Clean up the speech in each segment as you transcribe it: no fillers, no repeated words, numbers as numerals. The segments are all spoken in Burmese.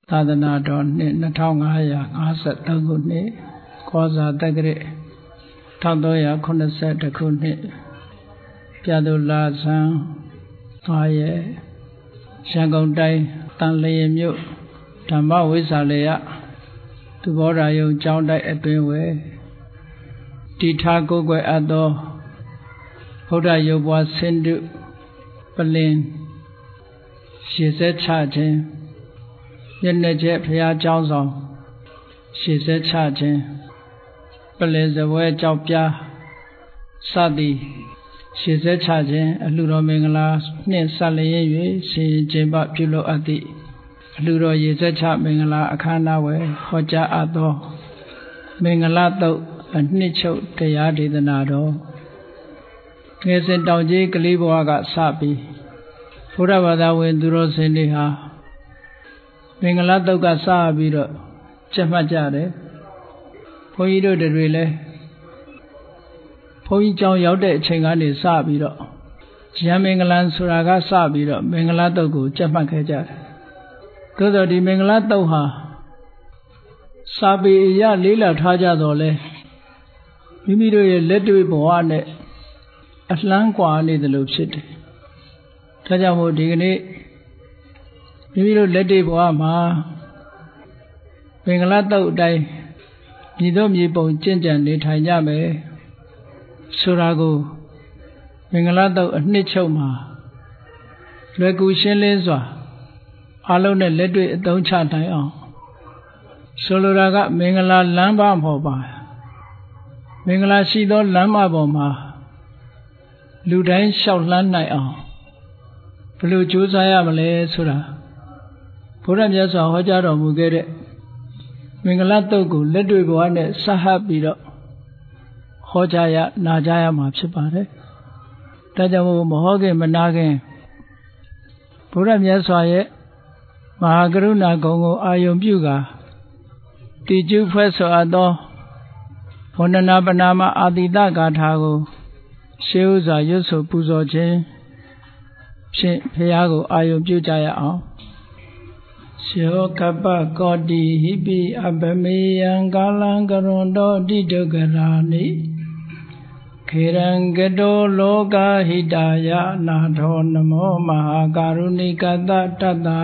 သာသနာတော်နှစ်2553ခုနှစ်ကောဇာတက္ကရာ1382ခုနှစ်ပြသုလာဇန်9ရက်ရန်ကုန်တိုင်းတန်လျင်မြို့ဓမ္မဝိဇ္ဇာလယသူဘောဓာယုံကျောင်းတိုက်အတွင်းဝယ်တည်ထားကိုယ်ွယ်အပ်သောဗုဒ္ဓရုပ်ပွားဆင်းတုပလင်ရှေ့ဆက်ချခြင်းမျက်နှာကျက်ဘုရားကျောင်းဆောင်ရှေ့ဆက်ချခြင်းပလင်စပွဲကြောက်ပြားစသည်ရှေ့ဆက်ချခြင်းအလှတော်မင်္ဂလာနှင့်ဆက်လျက်၍ရှင်ကျင်းပပြုလုပ်အပ်သည့်အလှတော်ရေဆက်ချမင်္ဂလာအခမ်းအနားဝယ်ဟောကြားအပ်သောမင်္ဂလာတုတ်အနှစ်ချုပ်တရားဒေသနာတော်ငယ်စဉ်တောင်ကြီးကလေးဘဝကစပြီးဘုရားဘာသာဝင်သူတော်စင်တွေဟာမင်္ဂလာတုတ်ကစပြီးတော့ကျက်မှတ်ကြတယ်ဘုန်းကြီးတို့တွေလည်းဘုန်းကြီးကျောင်းရောက်တဲ့အချိန်ကနေစပြီးတော့ရံမင်္ဂလန်ဆိုတာကစပြီးတော့မင်္ဂလာတုတ်ကိုကျက်မှတ်ခဲ့ကြတယ်သို့သောဒီမင်္ဂလာတုတ်ဟာစာပေအရလေးလာထားကြတော့လဲမိမိတို့ရဲ့လက်တွေ့ဘဝနဲ့အလှမ်းကွာနေတယ်လို့ဖြစ်တယ်ဒါကြောင့်မို့ဒီကနေ့မိမိတို့လက်တွေ့ဘဝမှာမင်္ဂလာတုတ်အတိုင်းမြည်တော့မြည်ပုံကျင့်ကြံနေထိုင်ကြမယ်ဆိုတာကိုမင်္ဂလာတုတ်အနှစ်ချုပ်မှာလွယ်ကူရှင်းလင်းစွာအလုံးနဲ့လက်တွေ့အသုံးချနိုင်အောင်ဆိုလိုတာကမင်္ဂလာလမ်းမပေါ်ပါမင်္ဂလာရှိသောလမ်းမပေါ်မှာလူတိုင်းလျှောက်လှမ်းနိုင်အောင်ဘယ်လိုကြိုးစားရမလဲဆိုတာဘုရားမြတ်စွာဟောကြားတော်မူခဲ့တဲ့မင်္ဂလာတုတ်ကိုလက်တွေ့ဘဝနဲ့ဆက်ဟပ်ပြီးတော့ဟောကြားရနာကြားရမှာဖြစ်ပါတယ်။ဒါကြောင့်မဟောခင်မနာခင်ဘုရားမြတ်စွာရဲ့မဟာကရုဏာဂုဏ်ကိုအာယုံပြုကာတည်ကျူးဖွဲ့ဆိုအပ်သောဝန္ဒနာပနာမအာတိတဂါထာကိုရှေးဥစွာရွတ်ဆိုပူဇော်ခြင်းဖြင့်ဘုရားကိုအာယုံပြုကြရအောင်ယောကပ္ပကောတိဟိပိအပမေယံကာလံကရွန်တောတိဒုက္ခရာနိခေရံကတောလောကဟိတာယနာထောနမောမဟာကာရုဏိကတတတ္တာ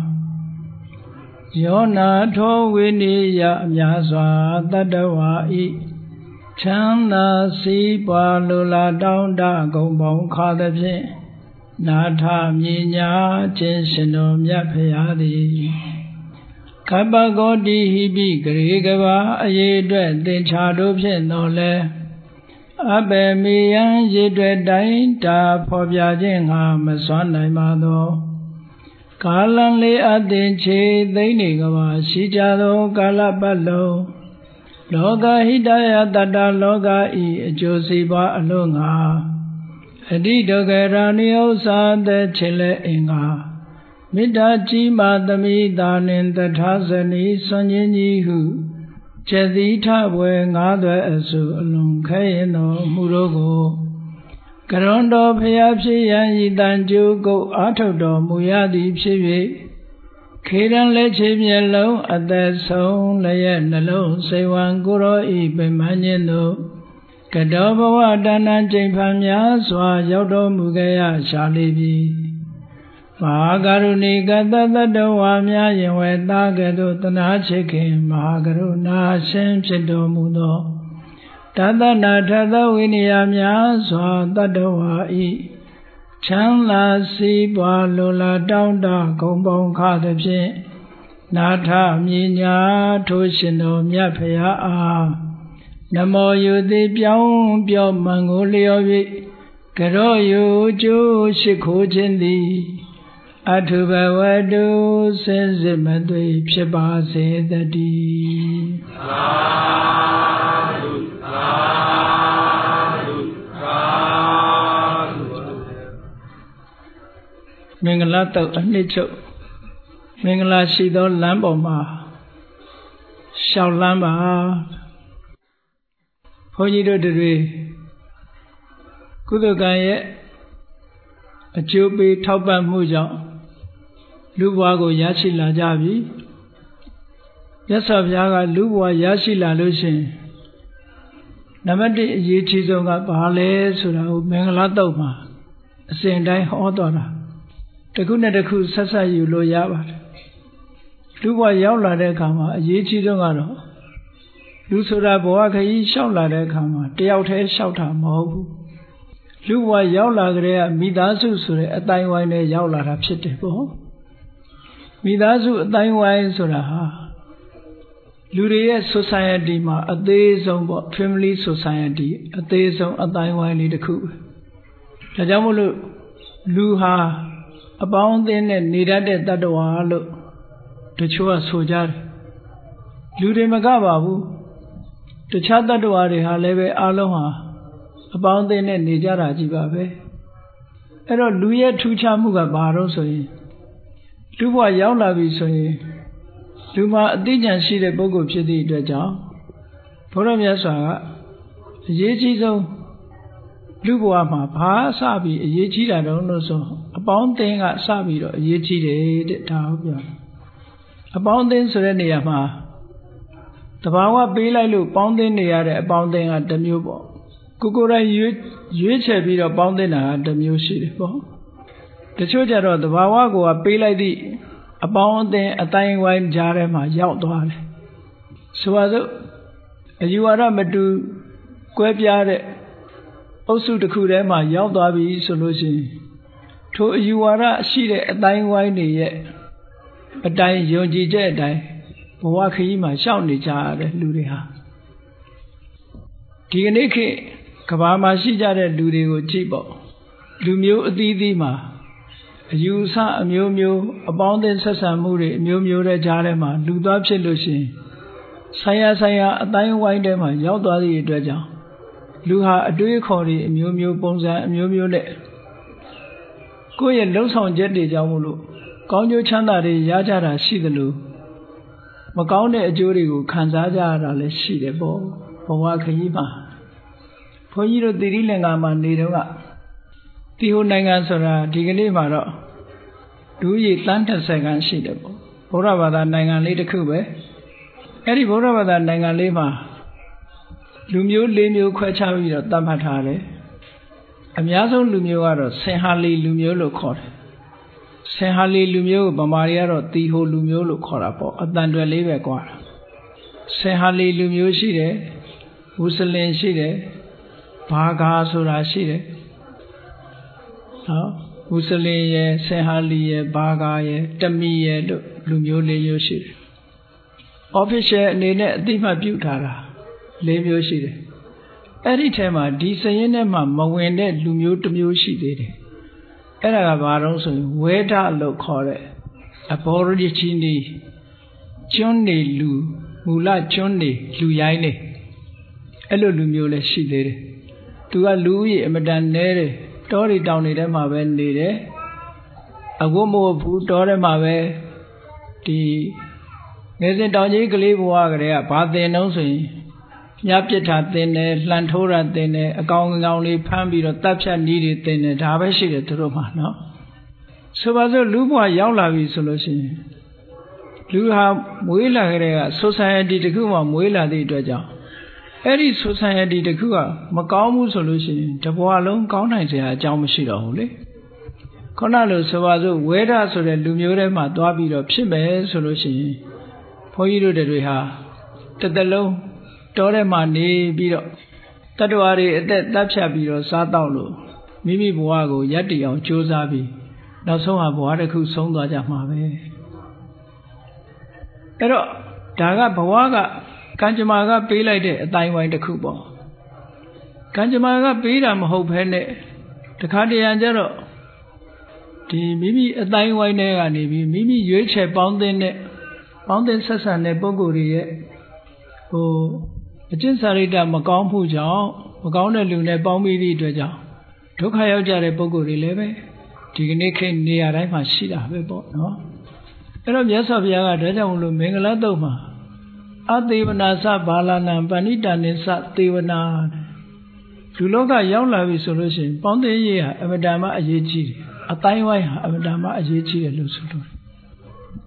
ယောနာထောဝိနိယအများစွာတတ္တဝါဤချမ်းသာစီးပွားလိုလားတောင်းတဂုံပေါင်းခါသဖြင့်နာထမြညာခြင်းရှင်တော်မြတ်ဖရာသည်ကပ္ပဂောတိဟိပိဂရေကဘာအရေးအတွက်သင်္ချာတို့ဖြင့်တော်လဲအဘေမေယံရေအတွက်တိုင်းတာဖော်ပြခြင်းငါမစွမ်းနိုင်ပါသောကာလံလေးအသင်ချေသိမ့်နေကဘာရှိကြသောကာလပတ်လုံးလောကဟိတယတတ္တလောကဤအကျိုးစီးပွားအလို့ငါအတိဒုက္ခရာနိဥ္စာသက်ချေလဲအင်္ဂါမေတ္တာကြီးမာသမိတာနှင့်တထာဇနီစွန်ခြင်းကြီးဟုចេတိထဘွယ်ငါးသွဲအစုအလွန်ခဲရင်တော်မူတို့ကိုကရွန်တော်ဖျားဖြစ်ရန်ဤတန်ကျိုးကုတ်အာထုတ်တော်မူရသည်ဖြစ်၍ခေရန်လက်ချေမျက်လုံးအသက်ဆုံးလည်းရဲ့နှလုံးစိတ်ဝံကိုရောဤပင်မခြင်းတို့ကတောဘဝတဏ္ဍကျိန်ဖန်များစွာရောက်တော်မူခဲ့ရရှာလိပြီမဟာကရုဏီကတတတ္တဝါများယင်ဝဲသားကဲ့သို့တနာချစ်ခင်မဟာကရုဏာရှင်ဖြစ်တော်မူသောတသနာထသဝိနည်းများစွာတတ္တဝါဤချမ်းသာစီးပွားလိုလားတောင်းတဂုံပေါင်းခါသဖြင့်နာထမြညာထိုးရှင်တော်မြတ်ဖရာအားနမောယုတိပြောင်းပြောမှန်ကိုလျော်၍ကရောယုကျိုးရှိခိုးခြင်းသည်အထုဘဝတုစင်စစ်မသွေဖြစ်ပါစေတည်းသာဓုသာဓုသာဓုမင်္ဂလာတုတ်အနှစ်ချုပ်မင်္ဂလာရှိသောလမ်းပေါ်မှာရှောက်လမ်းပါဘုန်းကြီးတို့တွေကုသကံရဲ့အကျိုးပေးထောက်ပံ့မှုကြောင့်လူဘဝကိုရရှိလာကြပြီမြတ်စွာဘုရားကလူဘဝရရှိလာလို့ရှိရင်နံပါတ်1အရေးကြီးဆုံးကဘာလဲဆိုတာကိုမင်္ဂလာတုတ်မှာအစဉ်တိုင်းဟောတော်တာတစ်ခုနဲ့တစ်ခုဆက်ဆက်ယူလို့ရပါတယ်လူဘဝရောက်လာတဲ့အခါမှာအရေးကြီးဆုံးကတော့လူဆိုတာဘဝခရီးလျှောက်လာတဲ့အခါမှာတယောက်တည်းလျှောက်တာမဟုတ်ဘူးလူဘဝရောက်လာကြတဲ့မိသားစုဆိုတဲ့အတိုင်းဝိုင်းနဲ့ရောက်လာတာဖြစ်တယ်ပေါ့မိသားစုအတိုင်းဝိုင်းဆိုတာဟာလူတွေရဲ့ society မှာအသေးဆုံးပေါ့ family society အသေးဆုံးအတိုင်းဝိုင်းလေးတစ်ခုပဲဒါကြောင့်မို့လို့လူဟာအပေါင်းအသင်းနဲ့နေတတ်တဲ့တ attva လို့တချို့ကဆိုကြတယ်လူတွေမကပါဘူးတခြားတ attva တွေဟာလည်းပဲအားလုံးဟာအပေါင်းအသင်းနဲ့နေကြတာကြီးပါပဲအဲ့တော့လူရဲ့ထူးခြားမှုကဘာလို့ဆိုရင်လူဘဝရောက်လာပြီဆိုရင်လူမှာအသိဉာဏ်ရှိတဲ့ပုဂ္ဂိုလ်ဖြစ်သည့်အတွက်ကြောင့်ဘုရားမြတ်စွာကအရေးကြီးဆုံးလူဘဝမှာဘာစပြီးအရေးကြီးတာတုံးလို့ဆိုအပေါင်းအသင်းကစပြီးတော့အရေးကြီးတယ်တဲ့ဒါဟုတ်ပြောအပေါင်းအသင်းဆိုတဲ့နေရာမှာတဘာဝပေးလိုက်လို့ပေါင်းသင်းနေရတဲ့အပေါင်းအသင်းကတစ်မျိုးပေါ့ကိုယ်တိုင်ရွေးချယ်ပြီးတော့ပေါင်းသင်းတာကတစ်မျိုးရှိတယ်ပေါ့တချို့ကြတော့တဘာဝကိုပေးလိုက်သည့်အပေါင်းအသင်းအတိုင်းဝိုင်းကြားထဲမှာရောက်သွားတယ်ဆိုပါစို့အယူဝါဒမတူကွဲပြားတဲ့အုပ်စုတစ်ခုထဲမှာရောက်သွားပြီဆိုလို့ရှိရင်ထိုအယူဝါဒရှိတဲ့အတိုင်းဝိုင်းတွေရဲ့အတိုင်းယုံကြည်ချက်အတိုင်းဘဝခရီးမှာရှောက်နေကြရတဲ့လူတွေဟာဒီကနေ့ခေတ်ကမ္ဘာမှာရှိကြတဲ့လူတွေကိုကြည့်ပေါ့လူမျိုးအသီးသီးမှာအယူအဆအမျိုးမျိုးအပေါင်းအသင်းဆက်ဆံမှုတွေအမျိုးမျိုးတဲ့ကြားထဲမှာလူသားဖြစ်လို့ရှိရင်ဆိုင်ရာအတိုင်းဝိုင်းထဲမှာရောက်သွားသည့်အတွက်ကြောင့်လူဟာအတွေးခေါ်တွေအမျိုးမျိုးပုံစံအမျိုးမျိုးနဲ့ကိုယ့်ရဲ့လှုပ်ဆောင်ချက်တွေကြောင့်မို့လို့ကောင်းကျိုးချမ်းသာတွေရကြတာရှိသလိုမကောင်းတဲ့အကျိုးတွေကိုခံစားကြရတာလည်းရှိတယ်ပေါ့ဘဝခရီးမှာဘုန်းကြီးတို့သီရိလင်္ကာမှာနေတော့ကတီဟိုနိုင်ငံဆိုတာဒီကနေ့မှာတော့လူကြီးတန်း30ခန်းရှိတယ်ပေါ့ဗုဒ္ဓဘာသာနိုင်ငံလေးတစ်ခုပဲအဲ့ဒီဗုဒ္ဓဘာသာနိုင်ငံလေးမှာလူမျိုး၄မျိုးခွဲခြားပြီးတော့သတ်မှတ်ထားတယ်အများဆုံးလူမျိုးကတော့ဆင်ဟာလီလူမျိုးလို့ခေါ်တယ်ဆင်ဟာလီလူမျိုးကိုဗမာတွေကတော့တီဟိုလူမျိုးလို့ခေါ်တာပေါ့အတန်တွယ်လေးပဲကွာဆင်ဟာလီလူမျိုးရှိတယ်မွတ်စလင်ရှိတယ်ဘာဂါဆိုတာရှိတယ်နော်မွတ်စလင်ရယ်ဆင်ဟာလီရယ်ဘာဂါရယ်တမီရယ်တို့လူမျိုး၄မျိုးရှိတယ် official အနေနဲ့အသိမှတ်ပြုထားတာ၄မျိုးရှိတယ်အဲ့ဒီထဲမှာဒီစရင်ထဲမှာမဝင်တဲ့လူမျိုးတစ်မျိုးရှိသေးတယ်အဲ့ဒါကဘာလို့ဆိုရင်ဝဲဒလို့ခေါ်တဲ့ Aborigine ကျွန်းနေလူမူလကျွန်းနေလူရိုင်းနေအဲ့လိုလူမျိုးလည်းရှိသေးတယ်သူကလူဦးရေအမတန်နဲတယ်တောတွေတောင်တွေထဲမှာပဲနေတယ်အဝတ်မဝတ်ဘူးတောထဲမှာပဲဒီငယ်စဉ်တောင်ကြီးကလေးဘဝကလေးကဘာသင်တော့ဆိုရင်ညပြစ်တာသင်တယ်လှန်ထိုးတာသင်တယ်အကောင်လေးဖမ်းပြီးတော့တပ်ဖြတ်နည်းတွေသင်တယ်ဒါပဲရှိတယ်သူတို့မှာနော်ဆိုပါစို့လူဘဝရောက်လာပြီဆိုလို့ရှိရင်လူဟာမွေးလာကြတဲ့က society တခုမှမွေးလာသည့်အတွက်ကြောင့်အဲ့ဒီ society တခုကမကောင်းဘူးဆိုလို့ရှိရင်တဘဝလုံးကောင်းနိုင်စရာအကြောင်းမရှိတော့ဘူးလေခုနလိုဆိုပါစို့ဝဲဒဆိုတဲ့လူမျိုးထဲမှာသွားပြီးတော့ဖြစ်မယ်ဆိုလို့ရှိရင်ဘုန်းကြီးတို့တွေဟာတစ်သက်လုံးတောထဲမှာနေပြီးတော့တတ္တဝါတွေအသက်တပ်ဖြတ်ပြီးတော့စားတော့လို့မိမိဘဝကိုယက်တည်အောင်ကြိုးစားပြီးနောက်ဆုံးဟာဘဝတစ်ခုဆုံးသွားကြမှာပဲအဲ့တော့ဒါကဘဝကကံကြမ္မာကပေးလိုက်တဲ့အတိုင်းဝိုင်းတစ်ခုပေါ့ကံကြမ္မာကပေးတာမဟုတ်ဘဲနဲ့တခါတရံကျတော့ဒီမိမိအတိုင်းဝိုင်းထဲကနေပြီးမိမိရွေးချယ်ပေါင်းသင်းဆက်ဆံတဲ့ပုဂ္ဂိုလ်တွေရဲ့အကျင့်စာရိတ္တမကောင်းမှုကြောင့်မကောင်းတဲ့လူနဲ့ပေါင်းပြီးသည့်အတွက်ကြောင့်ဒုက္ခရောက်ကြတဲ့ပုဂ္ဂိုလ်တွေလည်းပဲဒီကနေ့ခေတ်နေရာတိုင်းမှာရှိတာပဲပေါ့နော်အဲ့တော့မြတ်စွာဘုရားကဒါကြောင့်မလို့မင်္ဂလာတုတ်မှာအသေဝနာသဘာလနာပဏိတာနိသသေဝနာလူလောကရောက်လာပြီဆိုလို့ရှိရင်ပေါင်းသင်းရေးဟာအမတ္တမအရေးကြီးတယ်အတိုင်းဝိုင်းဟာအမတ္တမအရေးကြီးတယ်လို့ဆိုလို့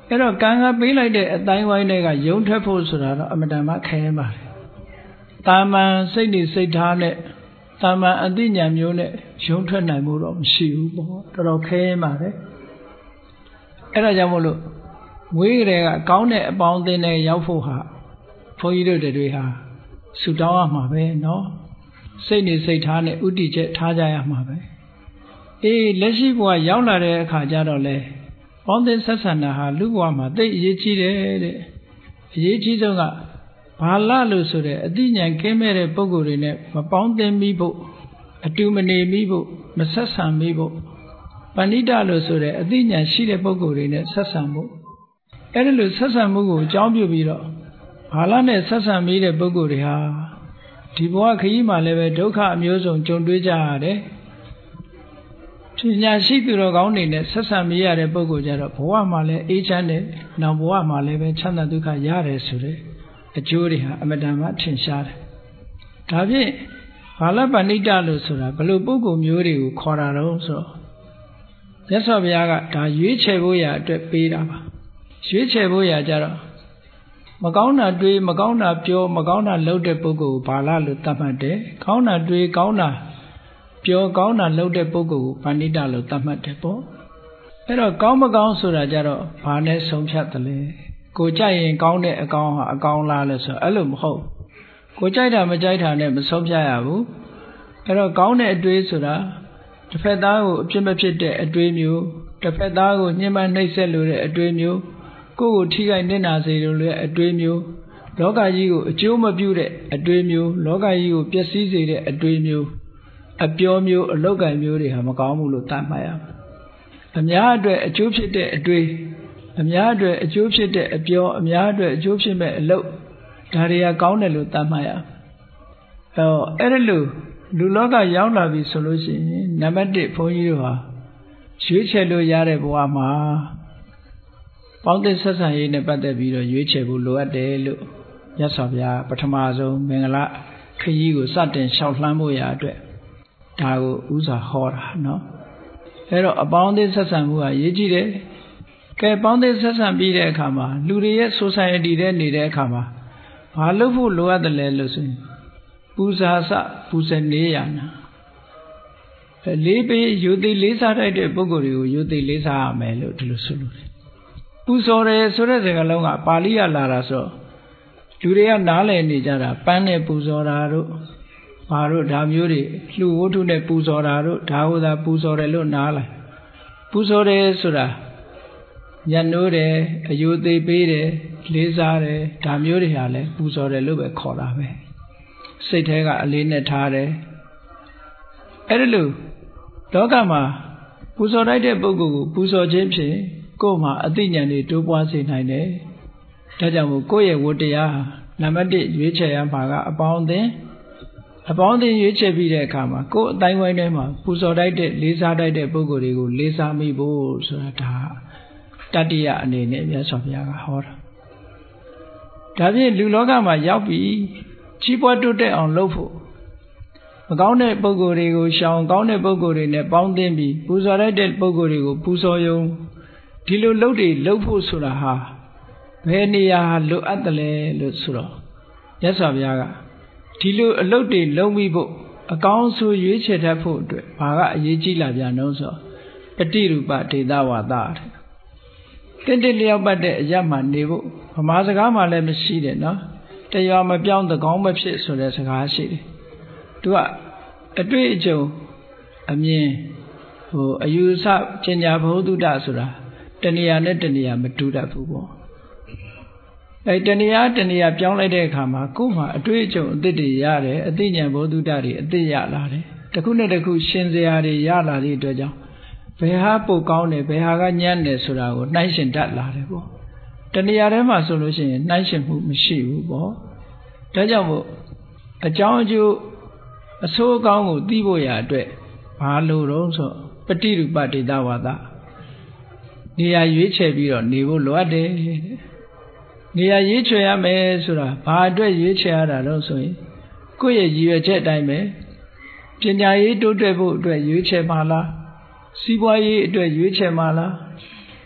အဲ့တော့ကံကပေးလိုက်တဲ့အတိုင်းဝိုင်းတွေကယုံထွက်ဖို့ဆိုတာတော့အမတန်မှခဲပါတယ်တာမန်စိတ်နေစိတ်ထားနဲ့တာမန်အသိဉာဏ်မျိုးနဲ့ယုံထွက်နိုင်မှုတော့မရှိဘူးပေါ့တော်တော်ခဲပါတယ်အဲ့ဒါကြောင့်မို့လို့ဝေးကလေးကကောင်းတဲ့အပေါင်းအသင်းတွေရောက်ဖို့ဟာဘုန်းကြီးတို့တွေဟာဆူတောင်းရမှာပဲเนาะစိတ်နေစိတ်ထားနဲ့ဥတည်ချက်ထားကြရမှာပဲအေးလက်ရှိဘဝရောက်လာတဲ့အခါကျတော့လေပေါင်းသင်းဆက်ဆံတာဟာလူဘဝမှာသိအရေးကြီးတယ်တဲ့အရေးကြီးဆုံးကဘာလလို့ဆိုတဲ့အသိဉာဏ်ကင်းမဲ့တဲ့ပုဂ္ဂိုလ်တွေနဲ့မပေါင်းသင်းမိဖို့အတူမနေမိဖို့မဆက်ဆံမိဖို့ပဏိတလို့ဆိုတဲ့အသိဉာဏ်ရှိတဲ့ပုဂ္ဂိုလ်တွေနဲ့ဆက်ဆံဖို့အဲ့ဒါလို့ဆက်ဆံမှုကိုအကြောင်းပြုပြီးတော့ဘာလနဲ့ဆက်ဆံမိတဲ့ပုဂ္ဂိုလ်တွေဟာဒီဘဝခရီးမှာလည်းပဲဒုက္ခအမျိုးစုံကြုံတွေ့ကြရတယ်ပညာရှိသူတော်ကောင်းတွေနဲ့ဆက်ဆံမိရတဲ့ပုဂ္ဂိုလ်ကြတော့ဘဝမှာလည်းအေးချမ်းတယ်နောက်ဘဝမှာလည်းပဲချမ်းသာဒုက္ခရတယ်ဆိုတဲ့အကျိုးတွေဟာအမတန်မှထင်ရှားတယ်ဒါဖြင့်ဘာလပဏိတလို့ဆိုတာဘလို့ပုဂ္ဂိုလ်မျိုးတွေကိုခေါ်တာတော့ဆိုတော့မြတ်စွာဘုရားကဒါရွေးချယ်ဖို့ရာအတွက်ပေးတာပါရွေးချယ်ဖို့ရာကြတော့မကောင်းတာတွေးမကောင်းတာပြောမကောင်းတာလုပ်တဲ့ပုဂ္ဂိုလ်ကိုဘာလလို့သတ်မှတ်တယ်ကောင်းတာတွေးကောင်းတာပြောကောင်းတာလုပ်တဲ့ပုဂ္ဂိုလ်ကိုပဏိတလို့သတ်မှတ်တယ်ပေါ့အဲ့တော့ကောင်းမကောင်းဆိုတာကြတော့ဘာနဲ့ဆုံးဖြတ်တယ်လဲကိုကြိုက်ရင်ကောင်းတဲ့အကောင်းဟာအကောင်းလားလို့ဆိုအဲ့လိုမဟုတ်ကိုကြိုက်တာမကြိုက်တာနဲ့မဆုံးဖြတ်ရဘူးအဲ့တော့ကောင်းတဲ့အတွေးဆိုတာတစ်ဖက်သားကိုအပြစ်မဖြစ်တဲ့အတွေးမျိုးတစ်ဖက်သားကိုညှဉ်းပန်းနှိပ်စက်လိုတဲ့အတွေးမျိုးကိုယ့်ကိုထိခိုက်နစ်နာစေလိုတဲ့အတွေးမျိုးလောကကြီးကိုအကျိုးမပြုတဲ့အတွေးမျိုးလောကကြီးကိုပျက်စီးစေတဲ့အတွေးမျိုးအပြောမျိုးအလောက်ကံမျိုးတွေဟာမကောင်းဘူးလို့သတ်မှတ်ရမယ်အများအတွက်အကျိုးဖြစ်တဲ့အတွေးအများအတွက်အကျိုးဖြစ်တဲ့အပြောအများအတွက်အကျိုးဖြစ်မဲ့အလုပ်ဒါတွေကကောင်းတယ်လို့သတ်မှတ်ရအဲ့ဒါလို့လူလောကရောက်လာပြီဆိုလို့ရှိရင်နံပါတ်1ဘုန်းကြီးတို့ဟာရွေးချယ်လို့ရတဲ့ဘဝမှာပေါင်းသင်းဆက်ဆံရေးနဲ့ပတ်သက်ပြီးတော့ရွေးချယ်ဖို့လိုအပ်တယ်လို့မြတ်စွာဘုရားပထမဆုံးမင်္ဂလာခရီးကိုစတင်လျှောက်လှမ်းဖို့ရာအတွက်ဒါကိုဥစွာဟောတာနော်အဲ့တော့အပေါင်းအသင်းဆက်ဆံမှုဟာရေးကြည့်တယ်ကဲပေါင်းသင်းဆက်ဆံပြီးတဲ့အခါမှာလူတွေရဲ့ society ထဲနေတဲ့အခါမှာဘာလုပ်ဖို့လိုအပ်တယ်လဲလို့ဆိုရင်ပူဇာစပူဇေနေရနာလေးပေးယူသိလေးစားတတ်တဲ့ပုဂ္ဂိုလ်တွေကိုယူသိလေးစားရမယ်လို့ဒီလိုဆိုလို့တယ်ပူဇော်တယ်ဆိုတဲ့စကားလုံးကပါဠိရလာတာဆိုလူတွေကနားလည်နေကြတာပန်းနဲ့ပူဇော်တာတို့ဘာတို့ဒါမျိုးတွေလှူဝတ္ထုနဲ့ပူဇော်တာတို့ဒါဟုတ်တာပူဇော်တယ်လို့နားလိုက်ပူဇော်တယ်ဆိုတာညနိုးတယ်အယုသိပေးတယ်လေးစားတယ်ဒါမျိုးတွေဟာလဲပူဇော်တယ်လို့ပဲခေါ်တာပဲစိတ်ထဲကအလေးနဲ့ထားတယ်အဲ့ဒါလို့လောကမှာပူဇော်လိုက်တဲ့ပုဂ္ဂိုလ်ကိုပူဇော်ခြင်းဖြင့်ကိုယ်မှာအသိဉာဏ်တွေတိုးပွားစေနိုင်တယ်ဒါကြောင့်မို့ကိုယ့်ရဲ့ဝတ္တရားနံပါတ်1ရွေးချယ်ရမှာကအပေါင်းအသင်းရွေးချယ်ပြီးတဲ့အခါမှာကိုယ်အတိုင်းဝိုင်းထဲမှာပူဇော်လိုက်တဲ့လေးစားလိုက်တဲ့ပုဂ္ဂိုလ်တွေကိုလေးစားမိဖို့ဆိုတာဒါတတိယအနေနဲ့မြတ်စွာဘုရားကဟောတာဒါဖြင့်လူလောကမှာရောက်ပြီးကြီးပွားတိုးတက်အောင်လုပ်ဖို့မကောင်းတဲ့ပုဂ္ဂိုလ်တွေကိုရှောင်ကောင်းတဲ့ပုဂ္ဂိုလ်တွေနဲ့ပေါင်းသင်းပြီးပူဇော်လိုက်တဲ့ပုဂ္ဂိုလ်တွေကိုပူဇော်ယုံဒီလိုလုပ်တွေလုပ်ဖို့ဆိုတာဟာဘယ်နေရာလိုအပ်တယ်လဲလို့ဆိုတော့မြတ်စွာဘုရားကဒီလိုအလုပ်တွေလုပ်မိဖို့အကောင်းဆုံးရွေးချယ်တတ်ဖို့အတွက်ဘာကအရေးကြီးလာပြန်လို့ဆိုပฏิရူပဒေသဝါဒတဲ့တင့်လျောက်ပတ်တဲ့အရမှနေဖို့ဗမာစကားမှလည်းမရှိတယ်နော်တရွာမပြောင်းသကောင်းမဖြစ်ဆိုတဲ့စကားရှိတယ်သူကအတွေ့အကြုံအမြင်အယူဆပညာဘုဒ္ဓဆိုတာတဏှာနဲ့တဏှာမတူတတ်ဘူးပေါ့တဏှာပြောင်းလိုက်တဲ့အခါမှာကိုယ်မှာအတွေ့အကြုံအသစ်တွေရတယ်အသိဉာဏ်ဘုဒ္ဓတွေအသစ်ရလာတယ်တစ်ခုနဲ့တစ်ခုရှင်စရာတွေရလာတဲ့အတွက်ကြောင့်ဘယ်ဟာပိုကောင်းတယ်ဘယ်ဟာကညံ့တယ်ဆိုတာကိုနှိုင်းရှင်တတ်လာတယ်ပေါ့တဏှာထဲမှာဆိုလို့ရှိရင်နှိုင်းရှင်မှုမရှိဘူးပေါ့ဒါကြောင့်မို့အကြောင်းအကျိုးအဆိုးအကောင်းကိုသိဖို့ရအတွက်ဘာလို့တော့ဆိုပฏิရူပဒေသဝါဒနေရာရွေးချယ်ပြီးတော့နေဖို့လိုအပ်တယ်နေရာရွေးချယ်ရမယ်ဆိုတာဘာအတွက်ရွေးချယ်ရတာတော့ဆိုရင်ကိုယ့်ရဲ့ရည်ရွယ်ချက်အတိုင်းပဲပညာရေးတိုးတက်ဖို့အတွက်ရွေးချယ်မှာလားစီးပွားရေးအတွက်ရွေးချယ်မှာလား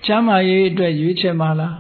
ချမ်းသာရေးအတွက်ရွေးချယ်မှာလား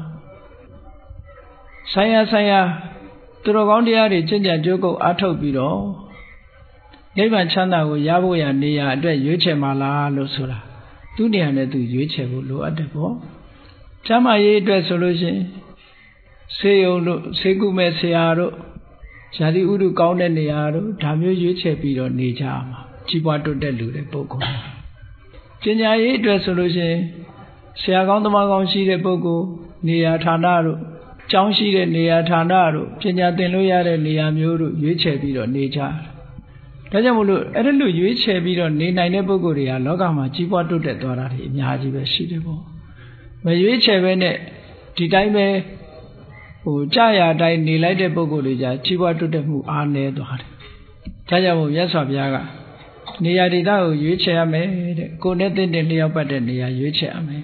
ဆိုင်ရာသူတော်ကောင်းတရားတွေကျင့်ကြံကြိုးကုပ်အားထုတ်ပြီးတော့နိဗ္ဗာန်ချမ်းသာကိုရဖို့ရနေရာအတွက်ရွေးချယ်မှာလားလို့ဆိုတာသူနေရာနဲ့သူရွေးချယ်ဖို့လိုအပ်တယ်ပေါ့ချမ်းသာရေးအတွက်ဆိုလို့ရှိရင်ဆေးရုံတို့ဆေးကုမဲ့ဆရာတို့ဇာတိဥဒုကောင်းတဲ့နေရာတို့ဒါမျိုးရွေးချယ်ပြီးတော့နေကြမှာကြီးပွားတိုးတက်လူတဲ့ပုဂ္ဂိုလ်ပညာရေးအတွက်ဆိုလို့ရှိရင်ဆရာကောင်းသမားကောင်းရှိတဲ့ပုဂ္ဂိုလ်နေရာဌာနတို့ကျောင်းရှိတဲ့နေရာဌာနတို့ပညာသင်လို့ရတဲ့နေရာမျိုးတို့ရွေးချယ်ပြီးတော့နေကြတယ်ဒါကြောင့်မို့လို့အဲ့ဒါလိုရွေးချယ်ပြီးတော့နေနိုင်တဲ့ပုဂ္ဂိုလ်တွေကလောကမှာကြီးပွားတိုးတက်သွားတာတွေအများကြီးပဲရှိတယ်ပေါ့မရွေးချယ်ပဲနဲ့ဒီတိုင်းပဲကြာရအတိုင်းနေလိုက်တဲ့ပုဂ္ဂိုလ်တွေじゃကြီးပွားတိုးတက်မှုအားနည်းသွားတယ်ဒါကြောင့်မို့မြတ်စွာဘုရားကနေရာဒေသကိုရွေးချယ်ရမယ်တဲ့ကိုယ်နဲ့တင့်တယ်လျောက်ပတ်တဲ့နေရာရွေးချယ်ရမယ်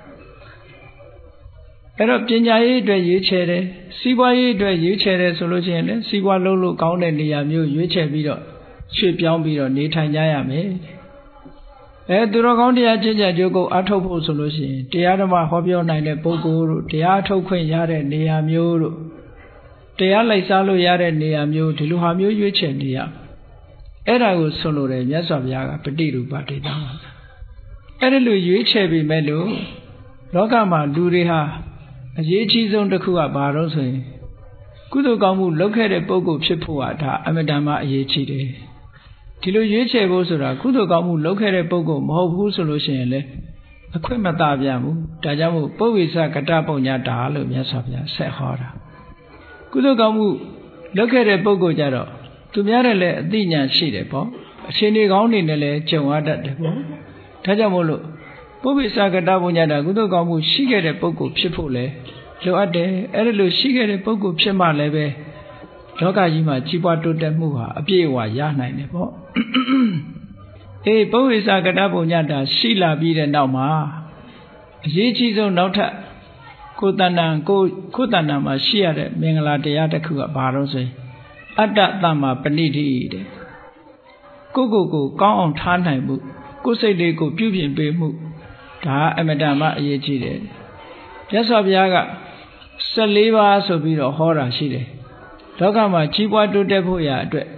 အဲ့တော့ပညာရေးအတွက်ရွေးချယ်တယ်စီးပွားရေးအတွက်ရွေးချယ်တယ်ဆိုလို့ရှိရင်လည်းစီးပွားလုပ်လို့ကောင်းတဲ့နေရာမျိုးရွေးချယ်ပြီးတော့ရွှေ့ပြောင်းပြီးတော့နေထိုင်ကြရမယ်သူတော်ကောင်းတရားကျင့်ကြံကြိုးကုပ်အားထုတ်ဖို့ဆိုလို့ရှိရင်တရားဓမ္မဟောပြောနိုင်တဲ့ပုဂ္ဂိုလ်တို့တရားထုတ်ခွင့်ရတဲ့နေရာမျိုးတို့တရားလိုက်စားလို့ရတဲ့နေရာမျိုးဒီလိုဟာမျိုးရွေးချယ်နေရအဲ့ဒါကိုဆိုလိုတယ်မြတ်စွာဘုရားကပฏิရူပဒေတာအဲ့ဒီလိုရွေးချယ်ပြီးမဲ့လို့လောကမှာလူတွေဟာအရေးကြီးဆုံးတစ်ခုကဘာလို့ဆိုရင်ကုသိုလ်ကောင်းမှုလုပ်ခဲ့တဲ့ပုဂ္ဂိုလ်ဖြစ်ဖို့ဟာဒါအမြဲတမ်းအရေးကြီးတယ်ဒီလိုရွေးချယ်ဖို့ဆိုတာကုသိုလ်ကောင်းမှုလုပ်ခဲ့တဲ့ပုဂ္ဂိုလ်မဟုတ်ဘူးဆိုလို့ရှိရင်လည်းအခွင့်မသာပြန်ဘူးဒါကြောင့်မို့ပုဗ္ဗေစကတပုံညတာလို့မြတ်စွာဘုရားဆက်ဟောတာကုသိုလ်ကောင်းမှုလုပ်ခဲ့တဲ့ပုဂ္ဂိုလ်ကြတော့သူများတဲ့လည်းအသိဉာဏ်ရှိတယ်ပေါ့အရှင်တွေကောင်းနေနဲ့လည်းကြုံရတတ်တယ်ပေါ့ဒါကြောင့်မို့လို့ပုဗ္ဗေစကတပုံညတာကုသိုလ်ကောင်းမှုရှိခဲ့တဲ့ပုဂ္ဂိုလ်ဖြစ်ဖို့လဲလိုအပ်တယ်အဲ့ဒါလို့ရှိခဲ့တဲ့ပုဂ္ဂိုလ်ဖြစ်မှလည်းပဲလောကကြီးမှာကြီးပွားတိုးတက်မှုဟာအပြည့်အဝရနိုင်တယ်ပေါ့ပုဗ္ဗေစကတပုံညတာရှိလာပြီးတဲ့နောက်မှာအရေးကြီးဆုံးနောက်ထပ်ကိုယ်တဏ္ဍာမှာရှိရတဲ့မင်္ဂလာတရားတစ်ခုကဘာလို့ဆိုရင်အတ္တသမ္မာပဏိတိတဲ့ကိုကောင်းအောင်ထားနိုင်မှုကိုယ်စိတ်လေးကိုပြုပြင်ပေးမှုဒါအမတန်မှအရေးကြီးတယ်မြတ်စွာဘုရားက14ပါးဆိုပြီးတော့ဟောတာရှိတယ်လောကမှာကြီးပွားတိုးတက်ဖို့ရာအတွက်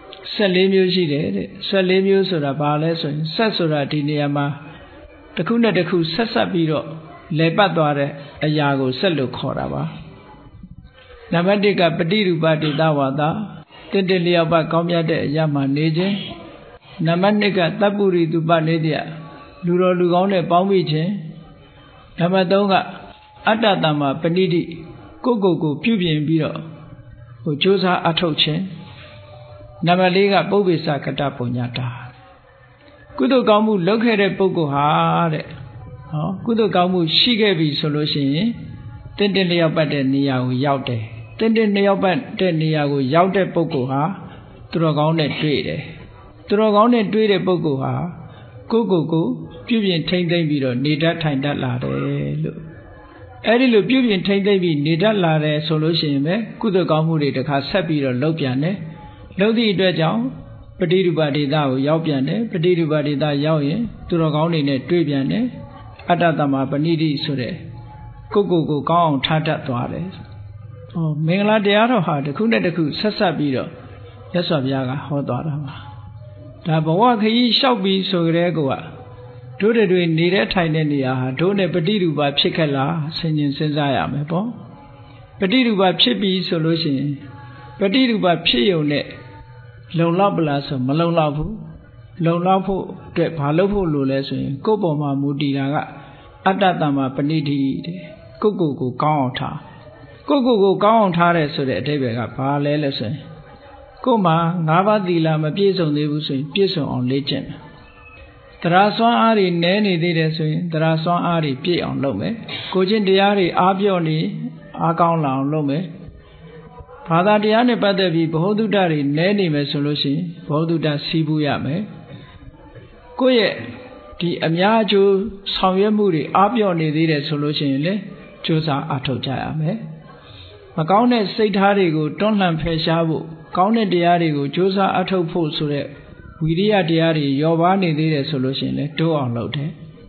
14မျိုးရှိတယ်တဲ့14မျိုးဆိုတာဘာလဲဆိုရင်ဆက်ဆိုတာဒီနေရာမှာတစ်ခုနဲ့တစ်ခုဆက်ပြီးတော့လဲပတ်သွားတဲ့အရာကိုဆက်လို့ခေါ်တာပါနံပါတ်1ကပฏิရူပဒေသဝါဒတင့်တယ်လျောက်ပတ်ကောင်းမြတ်တဲ့အရာမှာနေခြင်းနံပါတ်2ကသပ္ပုရိတုပနေတ္တလူတော်လူကောင်းနဲ့ပေါင်းမိခြင်းနံပါတ်3ကအတ္တတမ္မာပဏိတိကိုပြုပြင်ပြီးတော့ကြိုးစားအထုတ်ခြင်းနံပါတ်4ကပုဗ္ဗေစကတပုံညတာကုသိုလ်ကောင်းမှုလုပ်ခဲ့တဲ့ပုဂ္ဂိုလ်ဟာတဲ့ကုသိုလ်ကောင်းမှုရှိခဲ့ပြီဆိုလို့ရှိရင်တင့်လျောက်ပတ်တဲ့နေရာကိုရောက်တယ်တင့်လျောက်ပတ်တဲ့နေရာကိုရောက်တဲ့ပုဂ္ဂိုလ်ဟာသူတော်ကောင်းနဲ့တွေ့တယ်သူတော်ကောင်းနဲ့တွေ့တဲ့ပုဂ္ဂိုလ်ဟာကိုပြုပြင်ထိမ့်သိမ့်ပြီးတော့နေတတ်ထိုင်တတ်လာတယ်လို့အဲ့ဒီလိုပြုပြင်ထိမ့်သိမ့်ပြီးနေတတ်လာတယ်ဆိုလို့ရှိရင်ပဲကုသိုလ်ကောင်းမှုတွေတစ်ခါဆက်ပြီးတော့လုပ်ပြန်တယ်လုပ်သည့်အတွက်ကြောင့်ပฏิရူပဒေသကိုရောက်ပြန်တယ်ပฏิရူပဒေသရောက်ရင်သူတော်ကောင်းတွေနဲ့တွေ့ပြန်တယ်အတ္တတမ္မာပဏိတိဆိုတဲ့ကိုကောင်းအောင်ထားတတ်သွားတယ်မင်္ဂလာတရားတော်ဟာတစ်ခုနဲ့တစ်ခုဆက်ပြီးတော့မြတ်စွာဘုရားကဟောသွားတာပါဒါဘဝခရီးလျှောက်ပြီးဆိုကြတဲ့ကောတို့တွေနေတဲ့ထိုင်တဲ့နေရာဟာတို့နဲ့ပฏิရူပဖြစ်ခဲ့လားဆင်ခြင်စဉ်းစားရမယ်ပေါ့ပฏิရူပဖြစ်ပြီးဆိုလို့ရှိရင်ပฏิရူပဖြစ်ရုံနဲ့လုံလောက်ပလားဆိုမလုံလောက်ဘူးလုံလောက်ဖို့အတွက်ဘာလုပ်ဖို့လိုလဲဆိုရင်ကိုယ့်ပေါ်မှာမူတည်တာကအတ္တတမ္မာပဏိတိတဲ့ကိုကောင်းအောင်ထားကိုကောင်းအောင်ထားတယ်ဆိုတဲ့အဓိပ္ပာယ်ကဘာလဲလဲဆိုရင်ကိုယ်မှာ5ပါးသီလမပြည့်စုံသေးဘူးဆိုရင်ပြည့်စုံအောင်လေ့ကျင့်မယ်တရားစွမ်းအားတွေနည်းနေသေးတယ်ဆိုရင်တရားစွမ်းအားတွေပြည့်အောင်လုပ်မယ်ကိုချင်းတရားတွေအားပြော့နေအားကောင်းလာအောင်လုပ်မယ်ဘာသာတရားနဲ့ပတ်သက်ပြီးဘ ਹੁ တုတ္တတွေနည်းနေမယ်ဆိုလို့ရှိရင်ဘ ਹੁ တုတ္တစီးပူးရမယ်ကိုယ့်ရဲ့ဒီအများအကျိုးဆောင်ရွက်မှုတွေအားပြော့နေသေးတယ်ဆိုလို့ရှိရင်လည်းကြိုးစားအားထုတ်ကြရမယ်မကောင်းတဲ့စိတ်ထားတွေကိုတွန်းလှန်ဖယ်ရှားဖို့ကောင်းတဲ့တရားတွေကိုကြိုးစားအားထုတ်ဖို့ဆိုတဲ့ဝိရိယတရားတွေလျော့ပါနေသေးတယ်ဆိုလို့ရှိရင်လည်းတိုးအောင်လုပ်တယ်